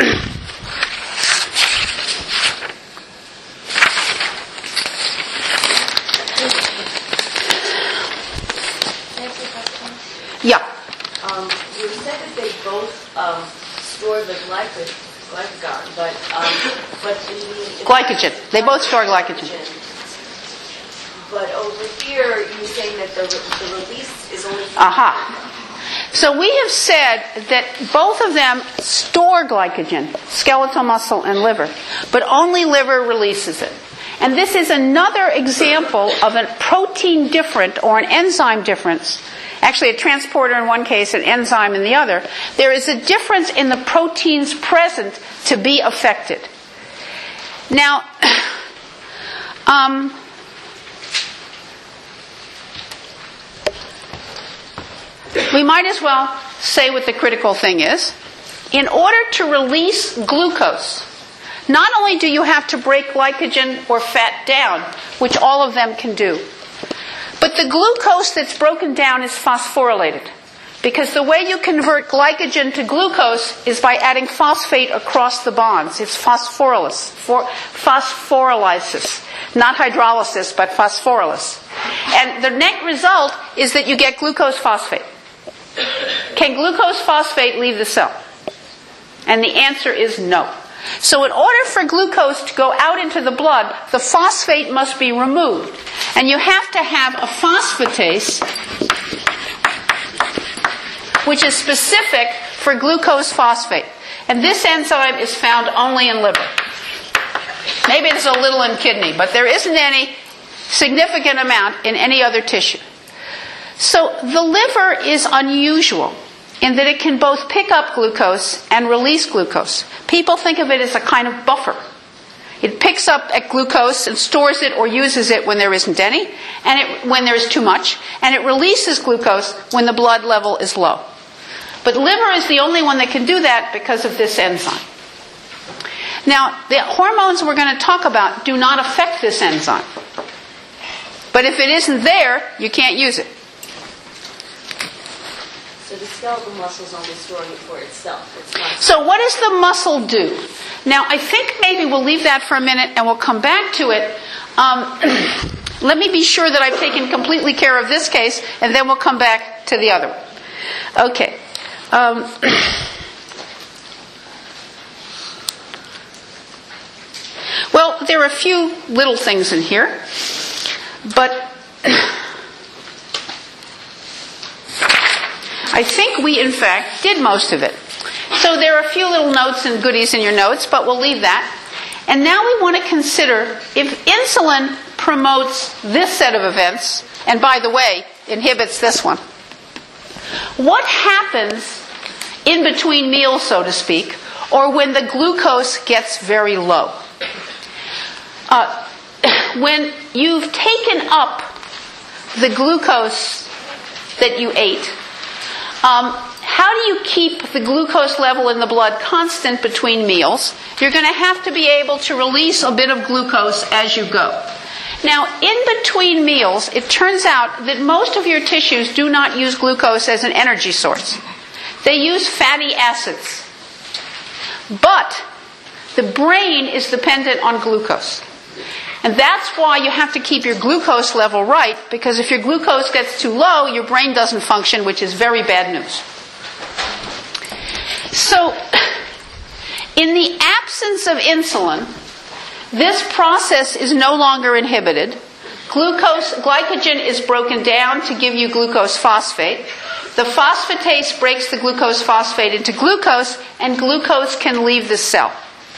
Speaker 1: Yeah.
Speaker 7: You said that they both store the glycagon, but in the
Speaker 1: glycogen. They both store glycogen.
Speaker 7: But over here, you're saying that the release is only.
Speaker 1: Aha. So we have said that both of them store glycogen, skeletal muscle and liver, but only liver releases it. And this is another example of a protein different or an enzyme difference. Actually, a transporter in one case, an enzyme in the other. There is a difference in the proteins present to be affected. Now, we might as well say what the critical thing is. In order to release glucose, not only do you have to break glycogen or fat down, which all of them can do, but the glucose that's broken down is phosphorylated. Because the way you convert glycogen to glucose is by adding phosphate across the bonds. It's phosphorylysis. Not hydrolysis, but phosphorylysis. And the net result is that you get glucose phosphate. Can glucose phosphate leave the cell? And the answer is no. So in order for glucose to go out into the blood, the phosphate must be removed. And you have to have a phosphatase, which is specific for glucose phosphate. And this enzyme is found only in liver. Maybe there's a little in kidney, but there isn't any significant amount in any other tissue. So the liver is unusual in that it can both pick up glucose and release glucose. People think of it as a kind of buffer. It picks up at glucose and stores it or uses it when there isn't any, and when there is too much, and it releases glucose when the blood level is low. But liver is the only one that can do that because of this enzyme. Now, the hormones we're going to talk about do not affect this enzyme. But if it isn't there, you can't use it.
Speaker 7: So the skeletal muscle is only storing it for itself. It's not.
Speaker 1: So what does the muscle do? Now, I think maybe we'll leave that for a minute and we'll come back to it. Let me be sure that I've taken completely care of this case, and then we'll come back to the other one. Okay. Well, there are a few little things in here, but I think we, in fact, did most of it. So there are a few little notes and goodies in your notes, but we'll leave that. And now we want to consider if insulin promotes this set of events, and by the way, inhibits this one, what happens in between meals, so to speak, or when the glucose gets very low? When you've taken up the glucose that you ate, how do you keep the glucose level in the blood constant between meals? You're going to have to be able to release a bit of glucose as you go. Now, in between meals, it turns out that most of your tissues do not use glucose as an energy source. They use fatty acids. But the brain is dependent on glucose. And that's why you have to keep your glucose level right, because if your glucose gets too low, your brain doesn't function, which is very bad news. So, in the absence of insulin, this process is no longer inhibited. Glycogen is broken down to give you glucose phosphate. The phosphatase breaks the glucose phosphate into glucose, and glucose can leave the cell.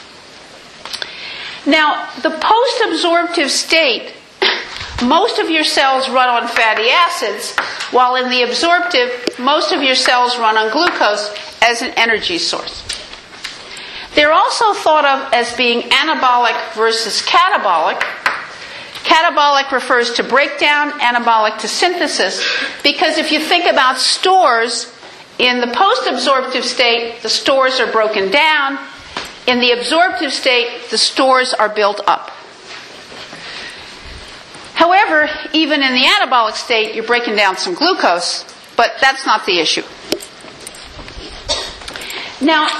Speaker 1: Now, the post-absorptive state, most of your cells run on fatty acids, while in the absorptive, most of your cells run on glucose as an energy source. They're also thought of as being anabolic versus catabolic. Catabolic refers to breakdown, anabolic to synthesis, because if you think about stores, in the post-absorptive state, the stores are broken down. In the absorptive state, the stores are built up. However, even in the anabolic state, you're breaking down some glucose, but that's not the issue. Now,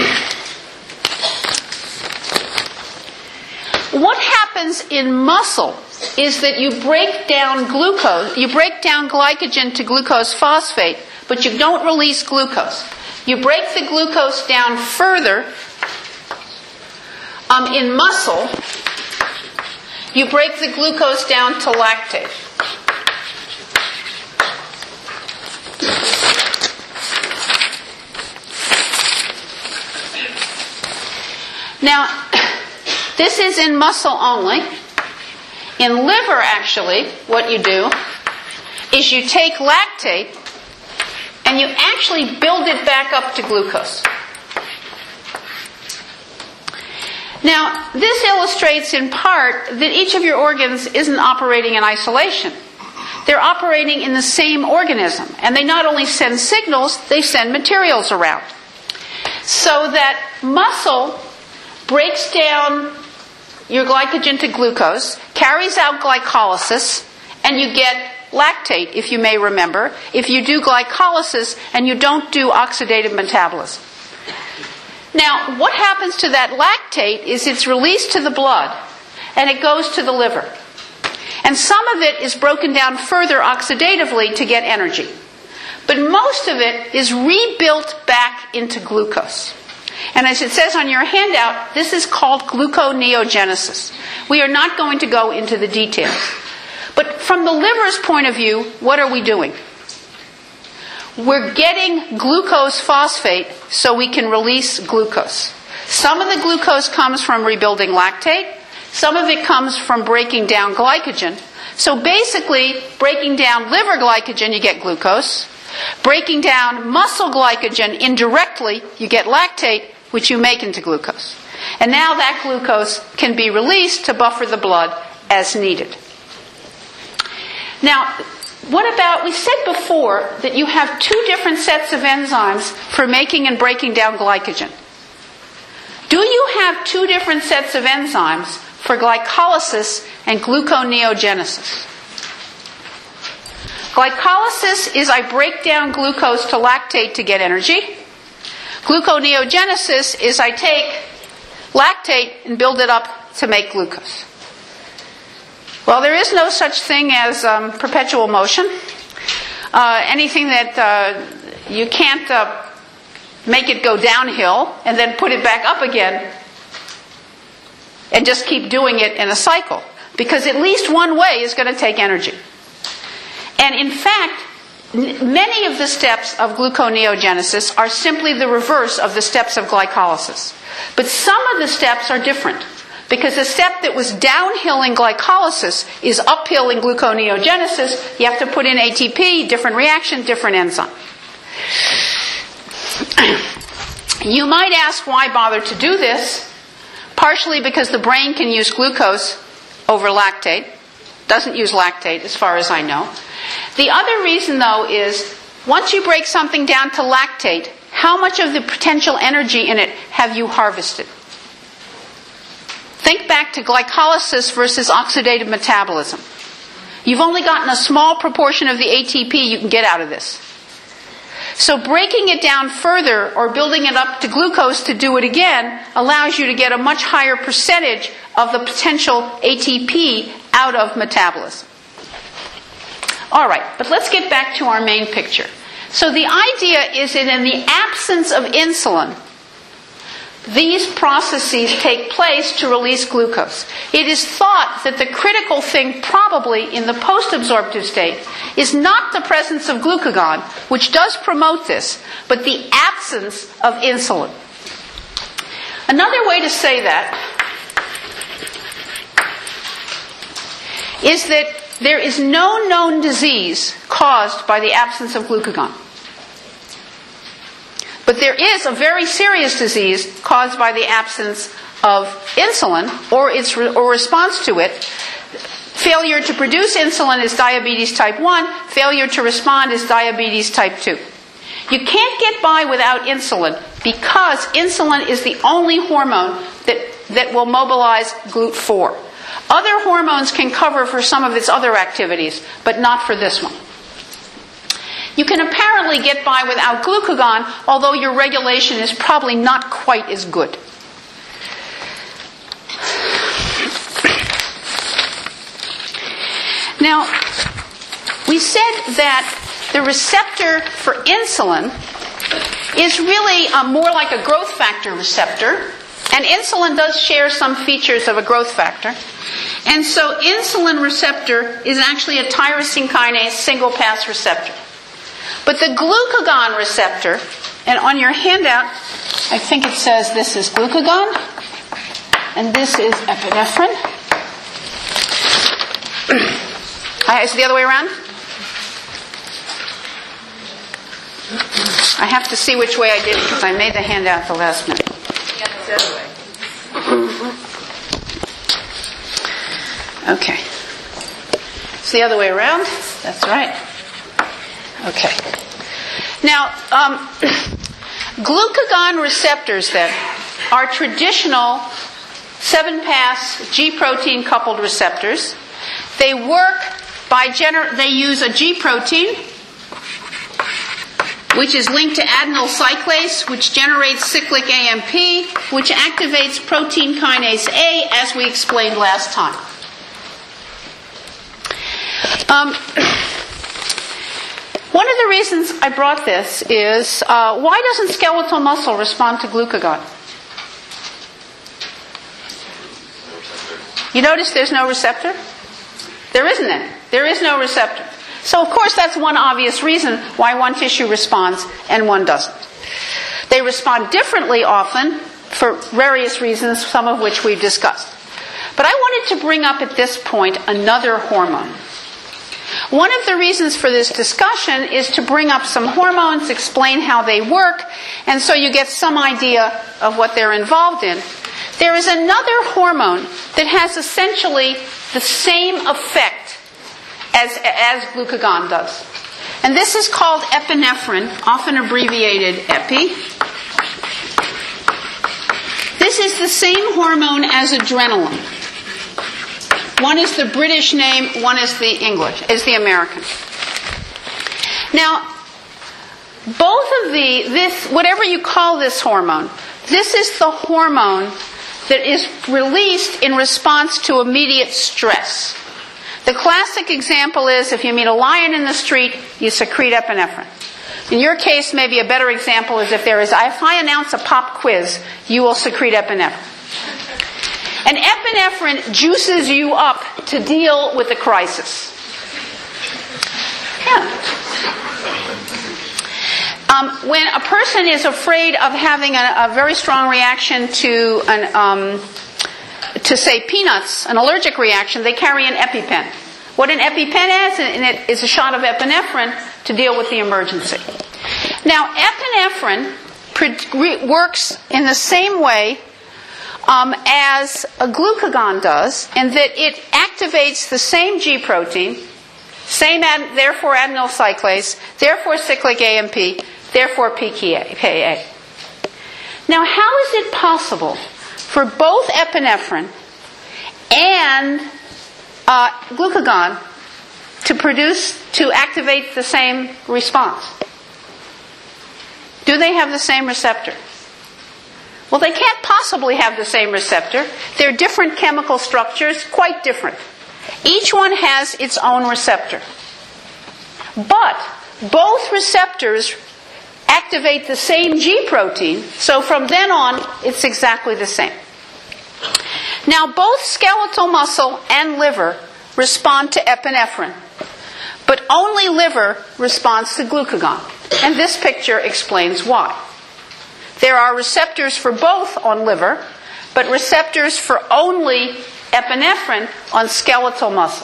Speaker 1: what happens in muscle is that you break down glycogen to glucose phosphate, but you don't release glucose. You break the glucose down further. In muscle, you break the glucose down to lactate. Now, this is in muscle only. In liver, actually, what you do is you take lactate and you actually build it back up to glucose. Now, this illustrates in part that each of your organs isn't operating in isolation. They're operating in the same organism, and they not only send signals, they send materials around. So that muscle breaks down your glycogen to glucose, carries out glycolysis, and you get lactate, if you may remember, if you do glycolysis and you don't do oxidative metabolism. Now, what happens to that lactate is it's released to the blood, and it goes to the liver. And some of it is broken down further oxidatively to get energy. But most of it is rebuilt back into glucose. And as it says on your handout, this is called gluconeogenesis. We are not going to go into the details. But from the liver's point of view, what are we doing? we're getting glucose phosphate so we can release glucose. Some of the glucose comes from rebuilding lactate. Some of it comes from breaking down glycogen. So basically, breaking down liver glycogen, you get glucose. Breaking down muscle glycogen indirectly, you get lactate, which you make into glucose. And now that glucose can be released to buffer the blood as needed. Now, what about, we said before that you have two different sets of enzymes for making and breaking down glycogen. Do you have two different sets of enzymes for glycolysis and gluconeogenesis? Glycolysis is I break down glucose to lactate to get energy. Gluconeogenesis is I take lactate and build it up to make glucose. Well, there is no such thing as perpetual motion. Anything that you can't make it go downhill and then put it back up again and just keep doing it in a cycle. Because at least one way is going to take energy. And in fact, many of the steps of gluconeogenesis are simply the reverse of the steps of glycolysis. But some of the steps are different. Because the step that was downhill in glycolysis is uphill in gluconeogenesis. You have to put in ATP, different reaction, different enzyme. You might ask why bother to do this. Partially because the brain can use glucose over lactate. Doesn't use lactate as far as I know. The other reason though is once you break something down to lactate, how much of the potential energy in it have you harvested? Think back to glycolysis versus oxidative metabolism. You've only gotten a small proportion of the ATP you can get out of this. So breaking it down further or building it up to glucose to do it again allows you to get a much higher percentage of the potential ATP out of metabolism. All right, but let's get back to our main picture. So the idea is that in the absence of insulin, these processes take place to release glucose. It is thought that the critical thing probably in the post-absorptive state is not the presence of glucagon, which does promote this, but the absence of insulin. Another way to say that is that there is no known disease caused by the absence of glucagon. But there is a very serious disease caused by the absence of insulin or its response to it. Failure to produce insulin is diabetes type 1. Failure to respond is diabetes type 2. You can't get by without insulin because insulin is the only hormone that will mobilize GLUT4. Other hormones can cover for some of its other activities, but not for this one. You can apparently get by without glucagon, although your regulation is probably not quite as good. Now, we said that the receptor for insulin is really more like a growth factor receptor, and insulin does share some features of a growth factor. And so insulin receptor is actually a tyrosine kinase single-pass receptor. But the glucagon receptor, and on your handout, I think it says this is glucagon, and this is epinephrine. Is it the other way around? I have to see which way I did it because I made the handout at the last minute.
Speaker 7: Yeah, it's the other way.
Speaker 1: Okay. It's the other way around. That's right. Okay. Now, glucagon receptors then are traditional 7-pass G protein coupled receptors. They work by they use a G protein, which is linked to adenyl cyclase, which generates cyclic AMP, which activates protein kinase A, as we explained last time. One of the reasons I brought this is, why doesn't skeletal muscle respond to glucagon? You notice there's no receptor? There isn't any. There is no receptor. So, of course, that's one obvious reason why one tissue responds and one doesn't. They respond differently often for various reasons, some of which we've discussed. But I wanted to bring up at this point another hormone. One of the reasons for this discussion is to bring up some hormones, explain how they work, and so you get some idea of what they're involved in. There is another hormone that has essentially the same effect as glucagon does. And this is called epinephrine, often abbreviated epi. This is the same hormone as adrenaline. One is the British name, one is the American. Now, both of whatever you call this hormone, this is the hormone that is released in response to immediate stress. The classic example is if you meet a lion in the street, you secrete epinephrine. In your case, maybe a better example is if I announce a pop quiz, you will secrete epinephrine. And epinephrine juices you up to deal with the crisis. Yeah. When a person is afraid of having a very strong reaction to say peanuts, an allergic reaction, they carry an EpiPen. What an EpiPen is a shot of epinephrine to deal with the emergency. Now, epinephrine works in the same way as a glucagon does, in that it activates the same G protein, therefore adenyl cyclase, therefore cyclic AMP, therefore pKa. Now, how is it possible for both epinephrine and glucagon to activate the same response? Do they have the same receptor? Well, they can't possibly have the same receptor. They're different chemical structures, quite different. Each one has its own receptor. But both receptors activate the same G protein, so from then on, it's exactly the same. Now, both skeletal muscle and liver respond to epinephrine, but only liver responds to glucagon. And this picture explains why. There are receptors for both on liver, but receptors for only epinephrine on skeletal muscle.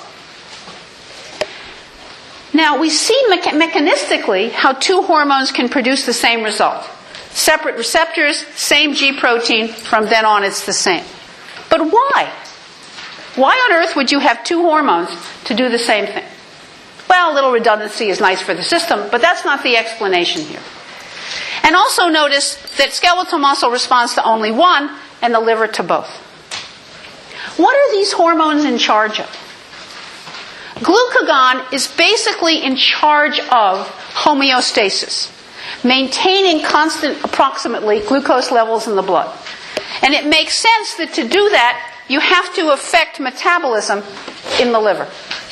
Speaker 1: Now, we see mechanistically how two hormones can produce the same result. Separate receptors, same G protein, from then on it's the same. But why? Why on earth would you have two hormones to do the same thing? Well, a little redundancy is nice for the system, but that's not the explanation here. And also notice that skeletal muscle responds to only one and the liver to both. What are these hormones in charge of? Glucagon is basically in charge of homeostasis, maintaining constant, approximately, glucose levels in the blood. And it makes sense that to do that, you have to affect metabolism in the liver.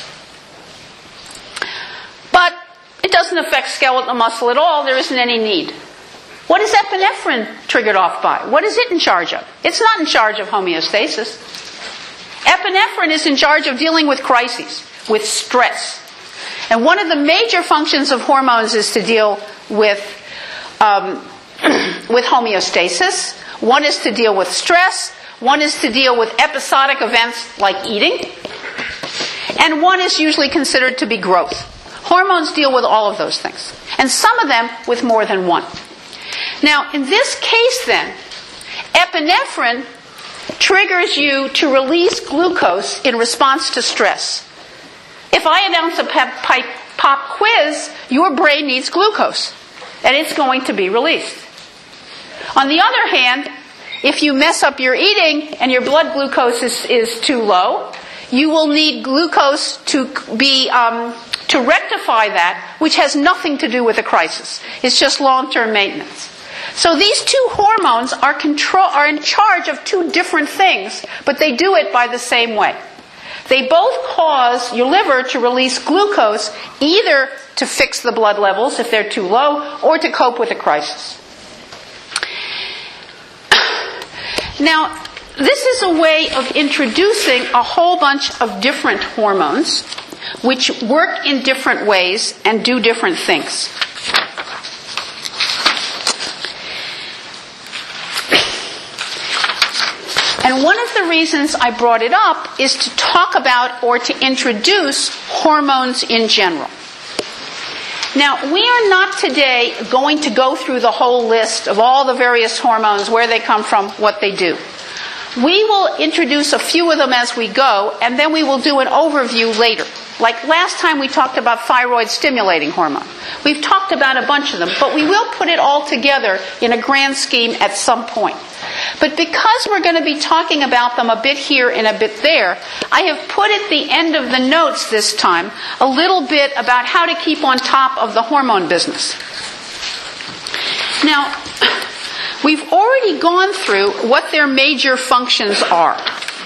Speaker 1: But it doesn't affect skeletal muscle at all. There isn't any need. What is epinephrine triggered off by? What is it in charge of? It's not in charge of homeostasis. Epinephrine is in charge of dealing with crises, with stress. And one of the major functions of hormones is to deal with homeostasis. One is to deal with stress. One is to deal with episodic events like eating. And one is usually considered to be growth. Hormones deal with all of those things. And some of them with more than one. Now, in this case then, epinephrine triggers you to release glucose in response to stress. If I announce a pop quiz, your brain needs glucose, and it's going to be released. On the other hand, if you mess up your eating and your blood glucose is too low, you will need glucose to rectify that, which has nothing to do with a crisis. It's just long-term maintenance. So these two hormones are in charge of two different things, but they do it by the same way. They both cause your liver to release glucose, either to fix the blood levels if they're too low, or to cope with a crisis. Now, this is a way of introducing a whole bunch of different hormones. which work in different ways and do different things. And one of the reasons I brought it up is to talk about or to introduce hormones in general. Now, we are not today going to go through the whole list of all the various hormones, where they come from, what they do. We will introduce a few of them as we go, and then we will do an overview later. Like last time we talked about thyroid stimulating hormone. We've talked about a bunch of them, but we will put it all together in a grand scheme at some point. But because we're going to be talking about them a bit here and a bit there, I have put at the end of the notes this time a little bit about how to keep on top of the hormone business. Now, we've already gone through what their major functions are.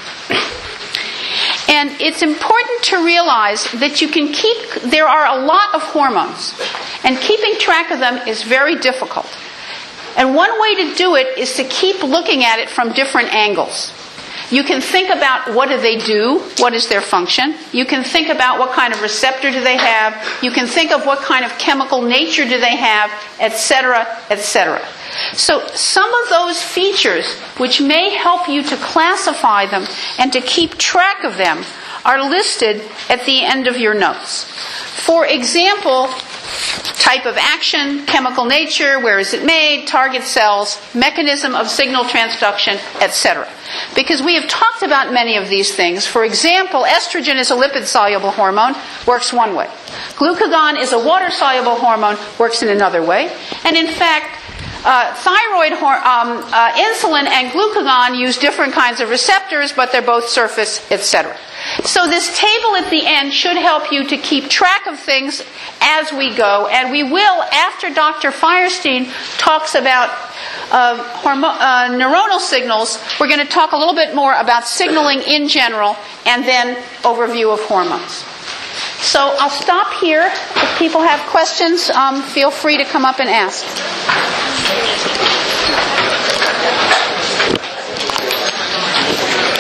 Speaker 1: And it's important to realize that there are a lot of hormones, and keeping track of them is very difficult. And one way to do it is to keep looking at it from different angles. You can think about what do they do, what is their function. You can think about what kind of receptor do they have. You can think of what kind of chemical nature do they have, etc., etc. So some of those features which may help you to classify them and to keep track of them are listed at the end of your notes. For example, type of action, chemical nature, where is it made, target cells, mechanism of signal transduction, etc. Because we have talked about many of these things. For example, estrogen is a lipid-soluble hormone, works one way. Glucagon is a water-soluble hormone, works in another way. And in fact, insulin and glucagon use different kinds of receptors, but they're both surface, etc. So this table at the end should help you to keep track of things as we go, and we will, after Dr. Firestein talks about neuronal signals, we're going to talk a little bit more about signaling in general, and then overview of hormones. So I'll stop here. If people have questions, feel free to come up and ask.